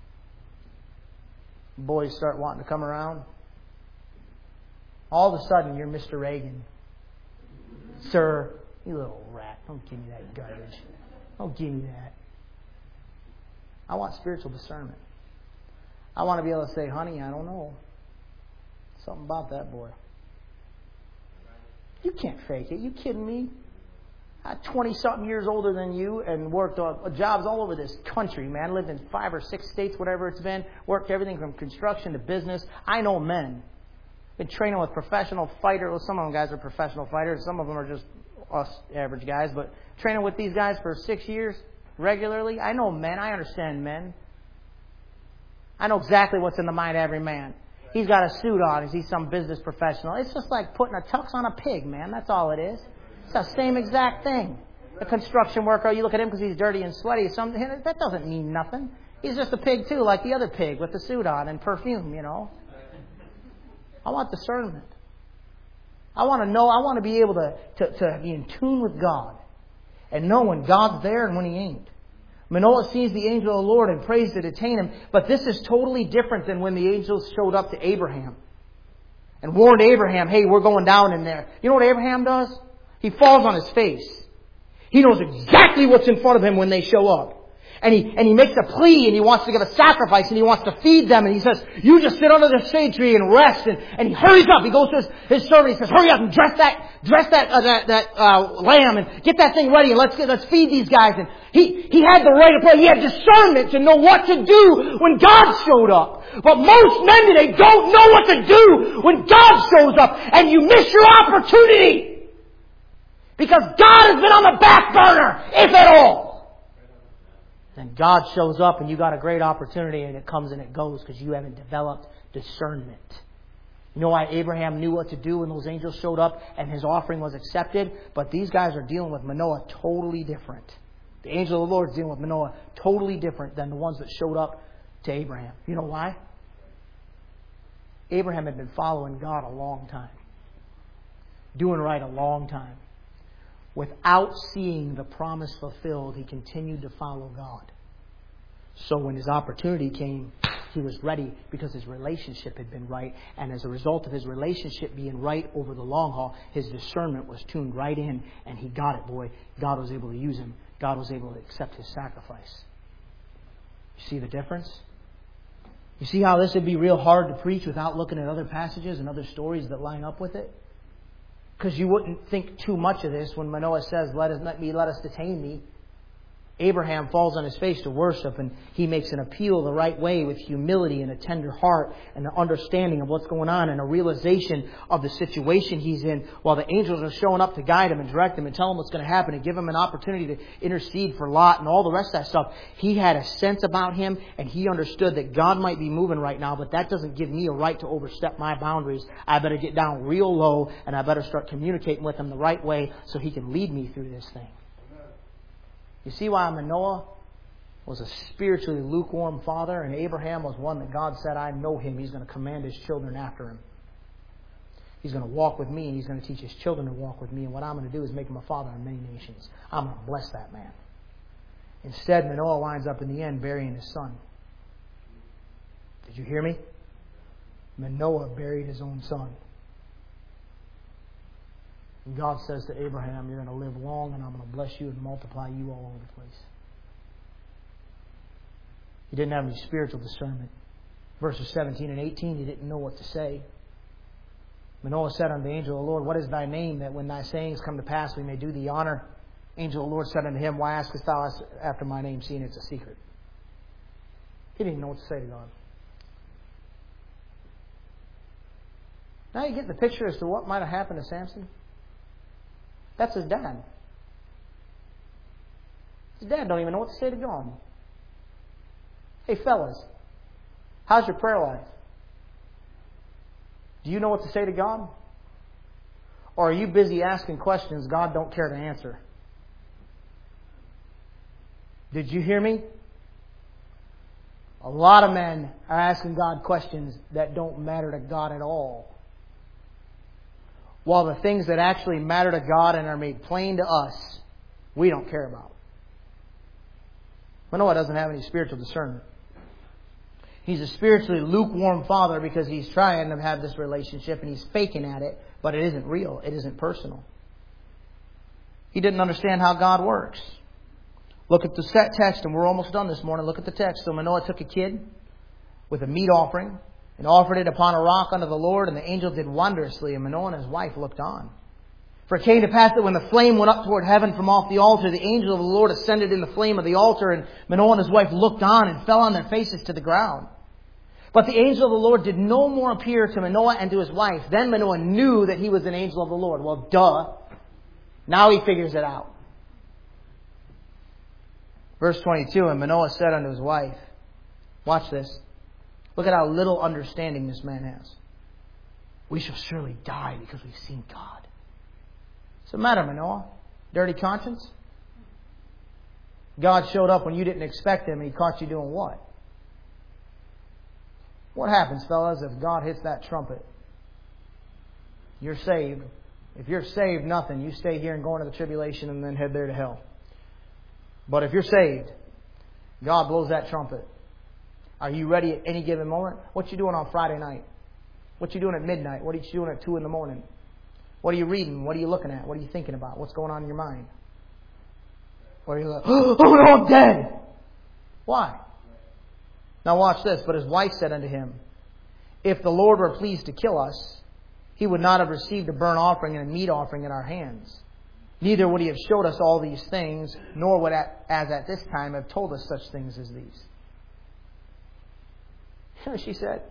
Boys start wanting to come around. All of a sudden, you're Mr. Reagan. Sir, you little rat, don't give me that garbage. Don't give me that. I want spiritual discernment. I want to be able to say, honey, I don't know. Something about that boy. You can't fake it. You kidding me? I'm 20-something years older than you and worked on jobs all over this country, man. Lived in 5 or 6 states, whatever it's been. Worked everything from construction to business. I know men. Been training with professional fighters. Well, some of them guys are professional fighters. Some of them are just us average guys. But training with these guys for 6 years regularly. I know men. I understand men. I know exactly what's in the mind of every man. He's got a suit on. He's some business professional. It's just like putting a tux on a pig, man. That's all it is. It's the same exact thing. A construction worker, you look at him because he's dirty and sweaty. That doesn't mean nothing. He's just a pig too, like the other pig with the suit on and perfume, you know. I want discernment. I want to know. I want to be able to be in tune with God and know when God's there and when He ain't. Manoah sees the angel of the Lord and prays to detain him. But this is totally different than when the angels showed up to Abraham and warned Abraham, hey, we're going down in there. You know what Abraham does? He falls on his face. He knows exactly what's in front of him when they show up. And he makes a plea and he wants to give a sacrifice and he wants to feed them. And he says, you just sit under the shade tree and rest. And he hurries up. He goes to his servant. He says, hurry up and dress that lamb and get that thing ready and let's feed these guys. And he had the right to play. He had discernment to know what to do when God showed up. But most men today don't know what to do when God shows up, and you miss your opportunity because God has been on the back burner, if at all. Then God shows up and you got a great opportunity and it comes and it goes because you haven't developed discernment. You know why Abraham knew what to do when those angels showed up and his offering was accepted? But these guys are dealing with Manoah totally different. The angel of the Lord is dealing with Manoah totally different than the ones that showed up to Abraham. You know why? Abraham had been following God a long time. Doing right a long time. Without seeing the promise fulfilled, he continued to follow God. So when his opportunity came, he was ready because his relationship had been right. And as a result of his relationship being right over the long haul, his discernment was tuned right in. And he got it, boy. God was able to use him. God was able to accept his sacrifice. You see the difference? You see how this would be real hard to preach without looking at other passages and other stories that line up with it? Because you wouldn't think too much of this when Manoah says, let us detain thee. Abraham falls on his face to worship, and he makes an appeal the right way with humility and a tender heart and an understanding of what's going on and a realization of the situation he's in, while the angels are showing up to guide him and direct him and tell him what's going to happen and give him an opportunity to intercede for Lot and all the rest of that stuff. He had a sense about him, and he understood that God might be moving right now, but that doesn't give me a right to overstep my boundaries. I better get down real low, and I better start communicating with him the right way so he can lead me through this thing. You see why Manoah was a spiritually lukewarm father, and Abraham was one that God said, I know him. He's going to command his children after him. He's going to walk with me, and he's going to teach his children to walk with me. And what I'm going to do is make him a father of many nations. I'm going to bless that man. Instead, Manoah winds up in the end burying his son. Did you hear me? Manoah buried his own son. And God says to Abraham, you're going to live long and I'm going to bless you and multiply you all over the place. He didn't have any spiritual discernment. Verses 17 and 18, he didn't know what to say. Manoah said unto the angel of the Lord, what is thy name, that when thy sayings come to pass we may do thee honor? Angel of the Lord said unto him, why askest thou after my name, seeing it's a secret? He didn't know what to say to God. Now you get the picture as to what might have happened to Samson. That's his dad. His dad don't even know what to say to God. Hey fellas, how's your prayer life? Do you know what to say to God? Or are you busy asking questions God don't care to answer? Did you hear me? A lot of men are asking God questions that don't matter to God at all. While the things that actually matter to God and are made plain to us, we don't care about. Manoah doesn't have any spiritual discernment. He's a spiritually lukewarm father because he's trying to have this relationship and he's faking at it, but it isn't real. It isn't personal. He didn't understand how God works. Look at the text, and we're almost done this morning. Look at the text. So Manoah took a kid with a meat offering and offered it upon a rock unto the Lord, and the angel did wondrously, and Manoah and his wife looked on. For it came to pass that when the flame went up toward heaven from off the altar, the angel of the Lord ascended in the flame of the altar, and Manoah and his wife looked on and fell on their faces to the ground. But the angel of the Lord did no more appear to Manoah and to his wife. Then Manoah knew that he was an angel of the Lord. Well, duh. Now he figures it out. Verse 22, and Manoah said unto his wife, watch this. Look at how little understanding this man has. We shall surely die because we've seen God. What's the matter, Manoah? Dirty conscience? God showed up when you didn't expect Him and He caught you doing what? What happens, fellas, if God hits that trumpet? You're saved. If you're saved, nothing. You stay here and go into the tribulation and then head there to hell. But if you're saved, God blows that trumpet. Are you ready at any given moment? What you doing on Friday night? What you doing at midnight? What are you doing at 2 in the morning? What are you reading? What are you looking at? What are you thinking about? What's going on in your mind? What are you like, oh no, I'm dead. Why? Now watch this. But his wife said unto him, if the Lord were pleased to kill us, He would not have received a burnt offering and a meat offering in our hands. Neither would He have showed us all these things, nor would as at this time have told us such things as these. You know what she said?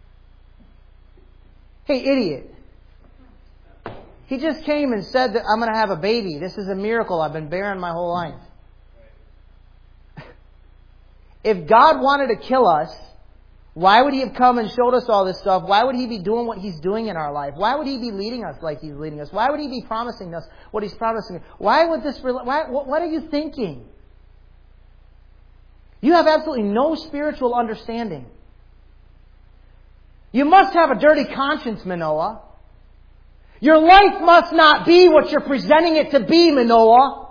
Hey, idiot. He just came and said that I'm going to have a baby. This is a miracle I've been bearing my whole life. If God wanted to kill us, why would He have come and showed us all this stuff? Why would He be doing what He's doing in our life? Why would He be leading us like He's leading us? Why would He be promising us what He's promising? Why would this? What are you thinking? You have absolutely no spiritual understanding. You must have a dirty conscience, Manoah. Your life must not be what you're presenting it to be, Manoah.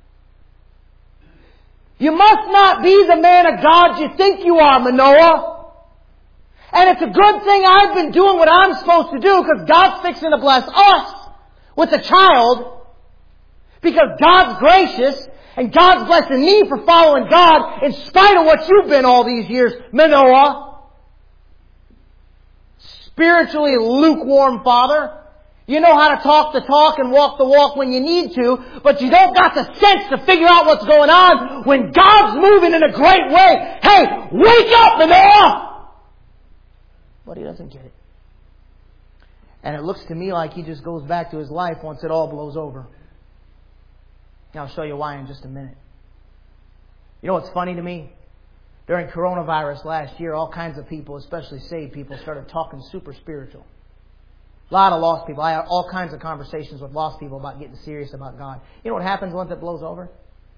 You must not be the man of God you think you are, Manoah. And it's a good thing I've been doing what I'm supposed to do because God's fixing to bless us with a child because God's gracious and God's blessing me for following God in spite of what you've been all these years, Manoah. Spiritually lukewarm father. You know how to talk the talk and walk the walk when you need to, but you don't got the sense to figure out what's going on when God's moving in a great way. Hey, wake up, Manoah! But he doesn't get it. And it looks to me like he just goes back to his life once it all blows over. And I'll show you why in just a minute. You know what's funny to me? During coronavirus last year, all kinds of people, especially saved people, started talking super spiritual. A lot of lost people. I had all kinds of conversations with lost people about getting serious about God. You know what happens once it blows over?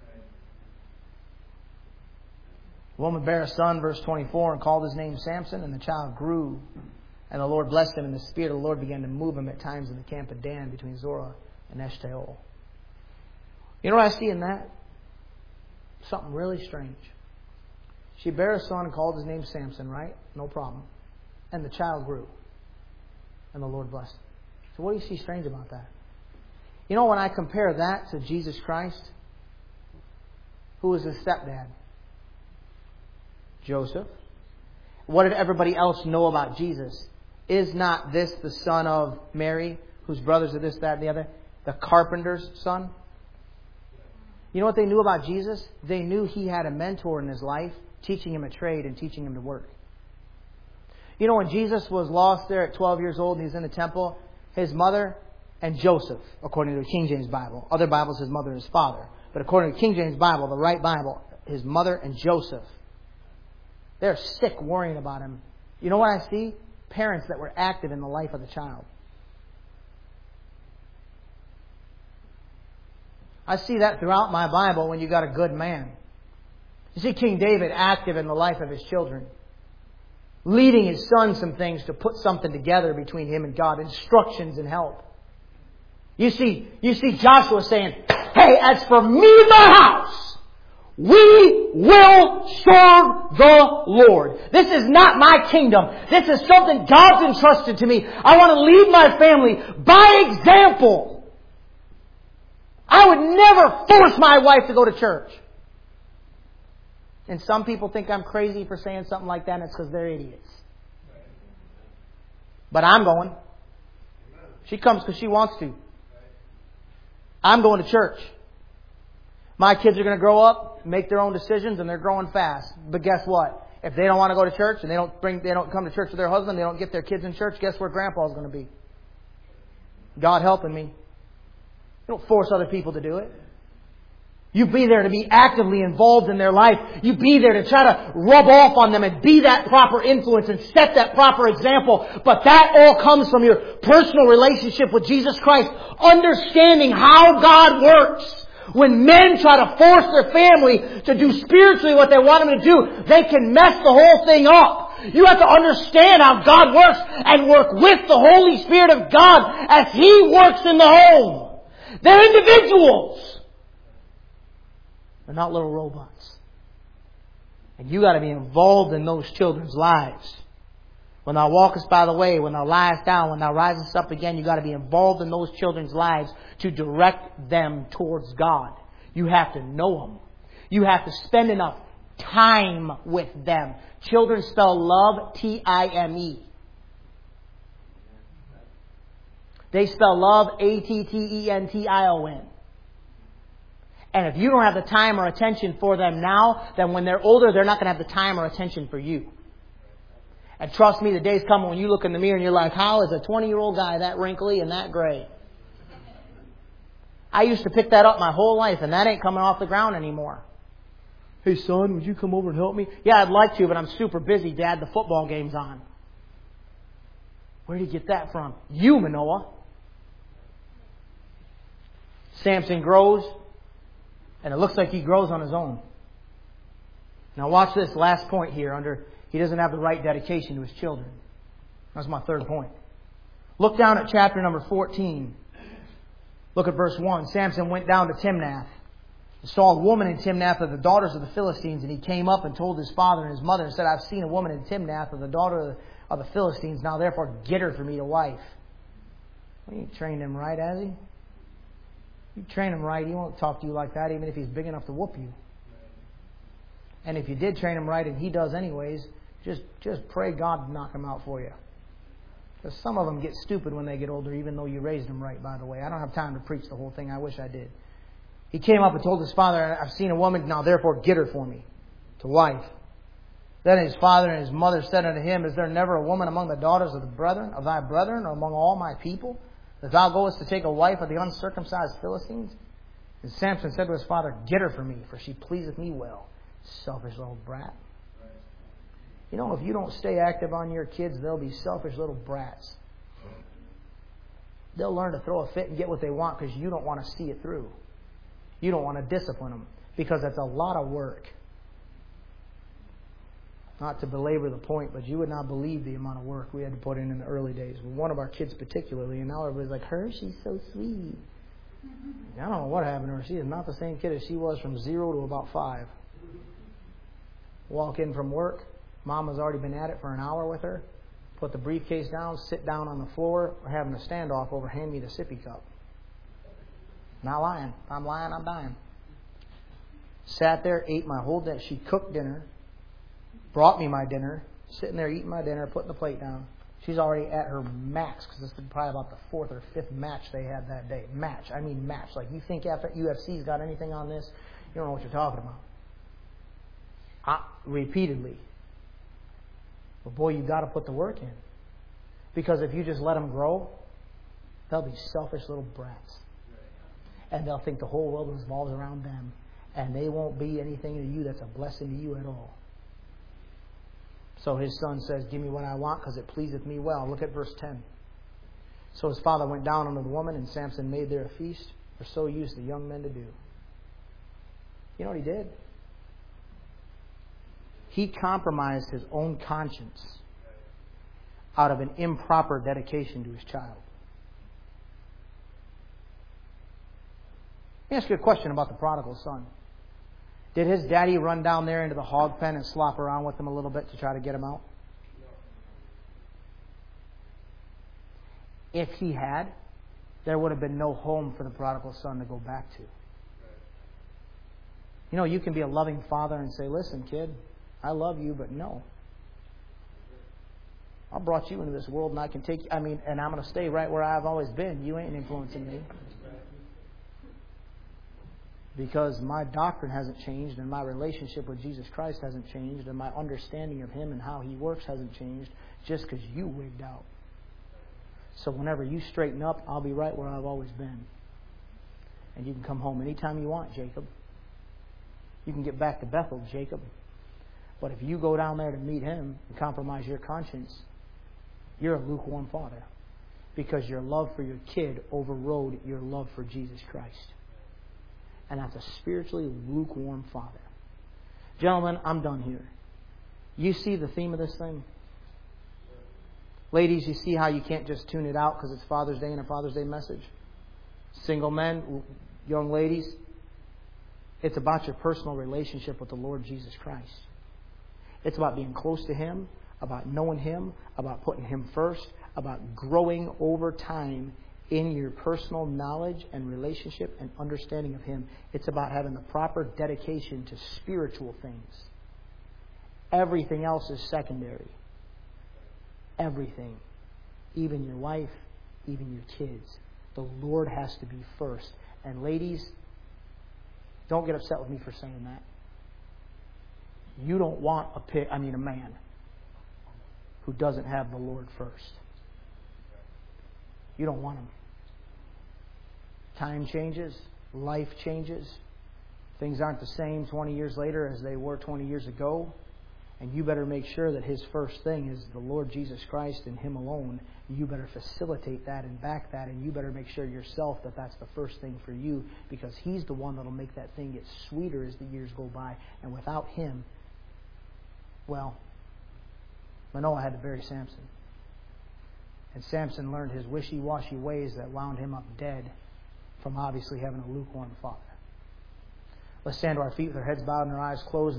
The woman bare a son, verse 24, and called his name Samson, and the child grew. And the Lord blessed him, and the Spirit of the Lord began to move him at times in the camp of Dan between Zorah and Eshtaol. You know what I see in that? Something really strange. She bare a son and called his name Samson, right? No problem. And the child grew. And the Lord blessed him. So what do you see strange about that? You know, when I compare that to Jesus Christ, who was his stepdad? Joseph. What did everybody else know about Jesus? Is not this the son of Mary, whose brothers are this, that, and the other? The carpenter's son? You know what they knew about Jesus? They knew he had a mentor in his life, teaching him a trade and teaching him to work. You know, when Jesus was lost there at 12 years old and he's in the temple, his mother and Joseph, according to the King James Bible. Other Bibles, his mother and his father. But according to the King James Bible, the right Bible, his mother and Joseph. They're sick worrying about him. You know what I see? Parents that were active in the life of the child. I see that throughout my Bible when you got a good man. You see King David active in the life of his children, leading his son some things to put something together between him and God, instructions and help. You see Joshua saying, hey, as for me and my house, we will serve the Lord. This is not my kingdom. This is something God's entrusted to me. I want to lead my family by example. I would never force my wife to go to church. And some people think I'm crazy for saying something like that, and it's because they're idiots. But I'm going. She comes because she wants to. I'm going to church. My kids are going to grow up, make their own decisions, and they're growing fast. But guess what? If they don't want to go to church and they don't come to church with their husband, they don't get their kids in church, guess where Grandpa's going to be? God helping me. You don't force other people to do it. You be there to be actively involved in their life. You be there to try to rub off on them and be that proper influence and set that proper example. But that all comes from your personal relationship with Jesus Christ. Understanding how God works. When men try to force their family to do spiritually what they want them to do, they can mess the whole thing up. You have to understand how God works and work with the Holy Spirit of God as He works in the home. They're individuals. They're not little robots. And you got to be involved in those children's lives. When thou walkest by the way, when thou liest down, when thou risest up again, you got to be involved in those children's lives to direct them towards God. You have to know them. You have to spend enough time with them. Children spell love T-I-M-E. They spell love A-T-T-E-N-T-I-O-N. And if you don't have the time or attention for them now, then when they're older, they're not going to have the time or attention for you. And trust me, the day's coming when you look in the mirror and you're like, how is a 20-year-old guy that wrinkly and that gray? I used to pick that up my whole life, and that ain't coming off the ground anymore. Hey, son, would you come over and help me? Yeah, I'd like to, but I'm super busy, Dad. The football game's on. Where did you get that from? You, Manoah. Samson grows, and it looks like he grows on his own. Now watch this last point here under he doesn't have the right dedication to his children. That's my third point. Look down at chapter number 14. Look at verse 1. Samson went down to Timnath. He saw a woman in Timnath of the daughters of the Philistines, and he came up and told his father and his mother and said, I've seen a woman in Timnath of the daughter of the Philistines. Now therefore get her for me to wife. Well, you trained him right, has he? You train him right, he won't talk to you like that even if he's big enough to whoop you. And if you did train him right, and he does anyways, just pray God to knock him out for you. Because some of them get stupid when they get older, even though you raised them right, by the way. I don't have time to preach the whole thing. I wish I did. He came up and told his father, I've seen a woman, now therefore get her for me to wife. Then his father and his mother said unto him, Is there never a woman among the daughters of thy brethren, or among all my people, that thou goest to take a wife of the uncircumcised Philistines? And Samson said to his father, Get her for me, for she pleaseth me well. Selfish little brat. You know, if you don't stay active on your kids, they'll be selfish little brats. They'll learn to throw a fit and get what they want because you don't want to see it through. You don't want to discipline them because that's a lot of work. Not to belabor the point, but you would not believe the amount of work we had to put in the early days. With one of our kids particularly, and now everybody's like, her, she's so sweet. I don't know what happened to her. She is not the same kid as she was from 0 to about 5. Walk in from work. Mom has already been at it for an hour with her. Put the briefcase down, sit down on the floor. We're having a standoff over hand me the sippy cup. Not lying. If I'm lying, I'm dying. Sat there, ate my whole day. She cooked dinner, brought me my dinner, sitting there eating my dinner, putting the plate down. She's already at her max because this is probably about the 4th or 5th match they had that day. Match. I mean match. Like you think after UFC's got anything on this, you don't know what you're talking about. Repeatedly. But boy, you've got to put the work in. Because if you just let them grow, they'll be selfish little brats. And they'll think the whole world revolves around them. And they won't be anything to you that's a blessing to you at all. So his son says, Give me what I want because it pleaseth me well. Look at verse 10. So his father went down unto the woman, and Samson made there a feast, for so used the young men to do. You know what he did? He compromised his own conscience out of an improper dedication to his child. Let me ask you a question about the prodigal son. Did his daddy run down there into the hog pen and slop around with him a little bit to try to get him out? If he had, there would have been no home for the prodigal son to go back to. You know, you can be a loving father and say, listen, kid, I love you, but no. I brought you into this world and I can take you, and I'm going to stay right where I've always been. You ain't influencing me. Because my doctrine hasn't changed and my relationship with Jesus Christ hasn't changed and my understanding of Him and how He works hasn't changed just because you wigged out. So whenever you straighten up, I'll be right where I've always been. And you can come home anytime you want, Jacob. You can get back to Bethel, Jacob. But if you go down there to meet Him and compromise your conscience, you're a lukewarm father. Because your love for your kid overrode your love for Jesus Christ. And that's a spiritually lukewarm father. Gentlemen, I'm done here. You see the theme of this thing? Ladies, you see how you can't just tune it out because it's Father's Day and a Father's Day message? Single men, young ladies, it's about your personal relationship with the Lord Jesus Christ. It's about being close to Him, about knowing Him, about putting Him first, about growing over time in your personal knowledge and relationship and understanding of Him. It's about having the proper dedication to spiritual things. Everything else is secondary. Everything. Even your wife, even your kids. The Lord has to be first. And ladies, don't get upset with me for saying that. You don't want a man who doesn't have the Lord first. You don't want him. Time changes. Life changes. Things aren't the same 20 years later as they were 20 years ago. And you better make sure that his first thing is the Lord Jesus Christ and Him alone. You better facilitate that and back that. And you better make sure yourself that that's the first thing for you. Because He's the one that will make that thing get sweeter as the years go by. And without Him, well, Manoah had to bury Samson. And Samson learned his wishy-washy ways that wound him up dead from obviously having a lukewarm father. Let's stand to our feet with our heads bowed and our eyes closed.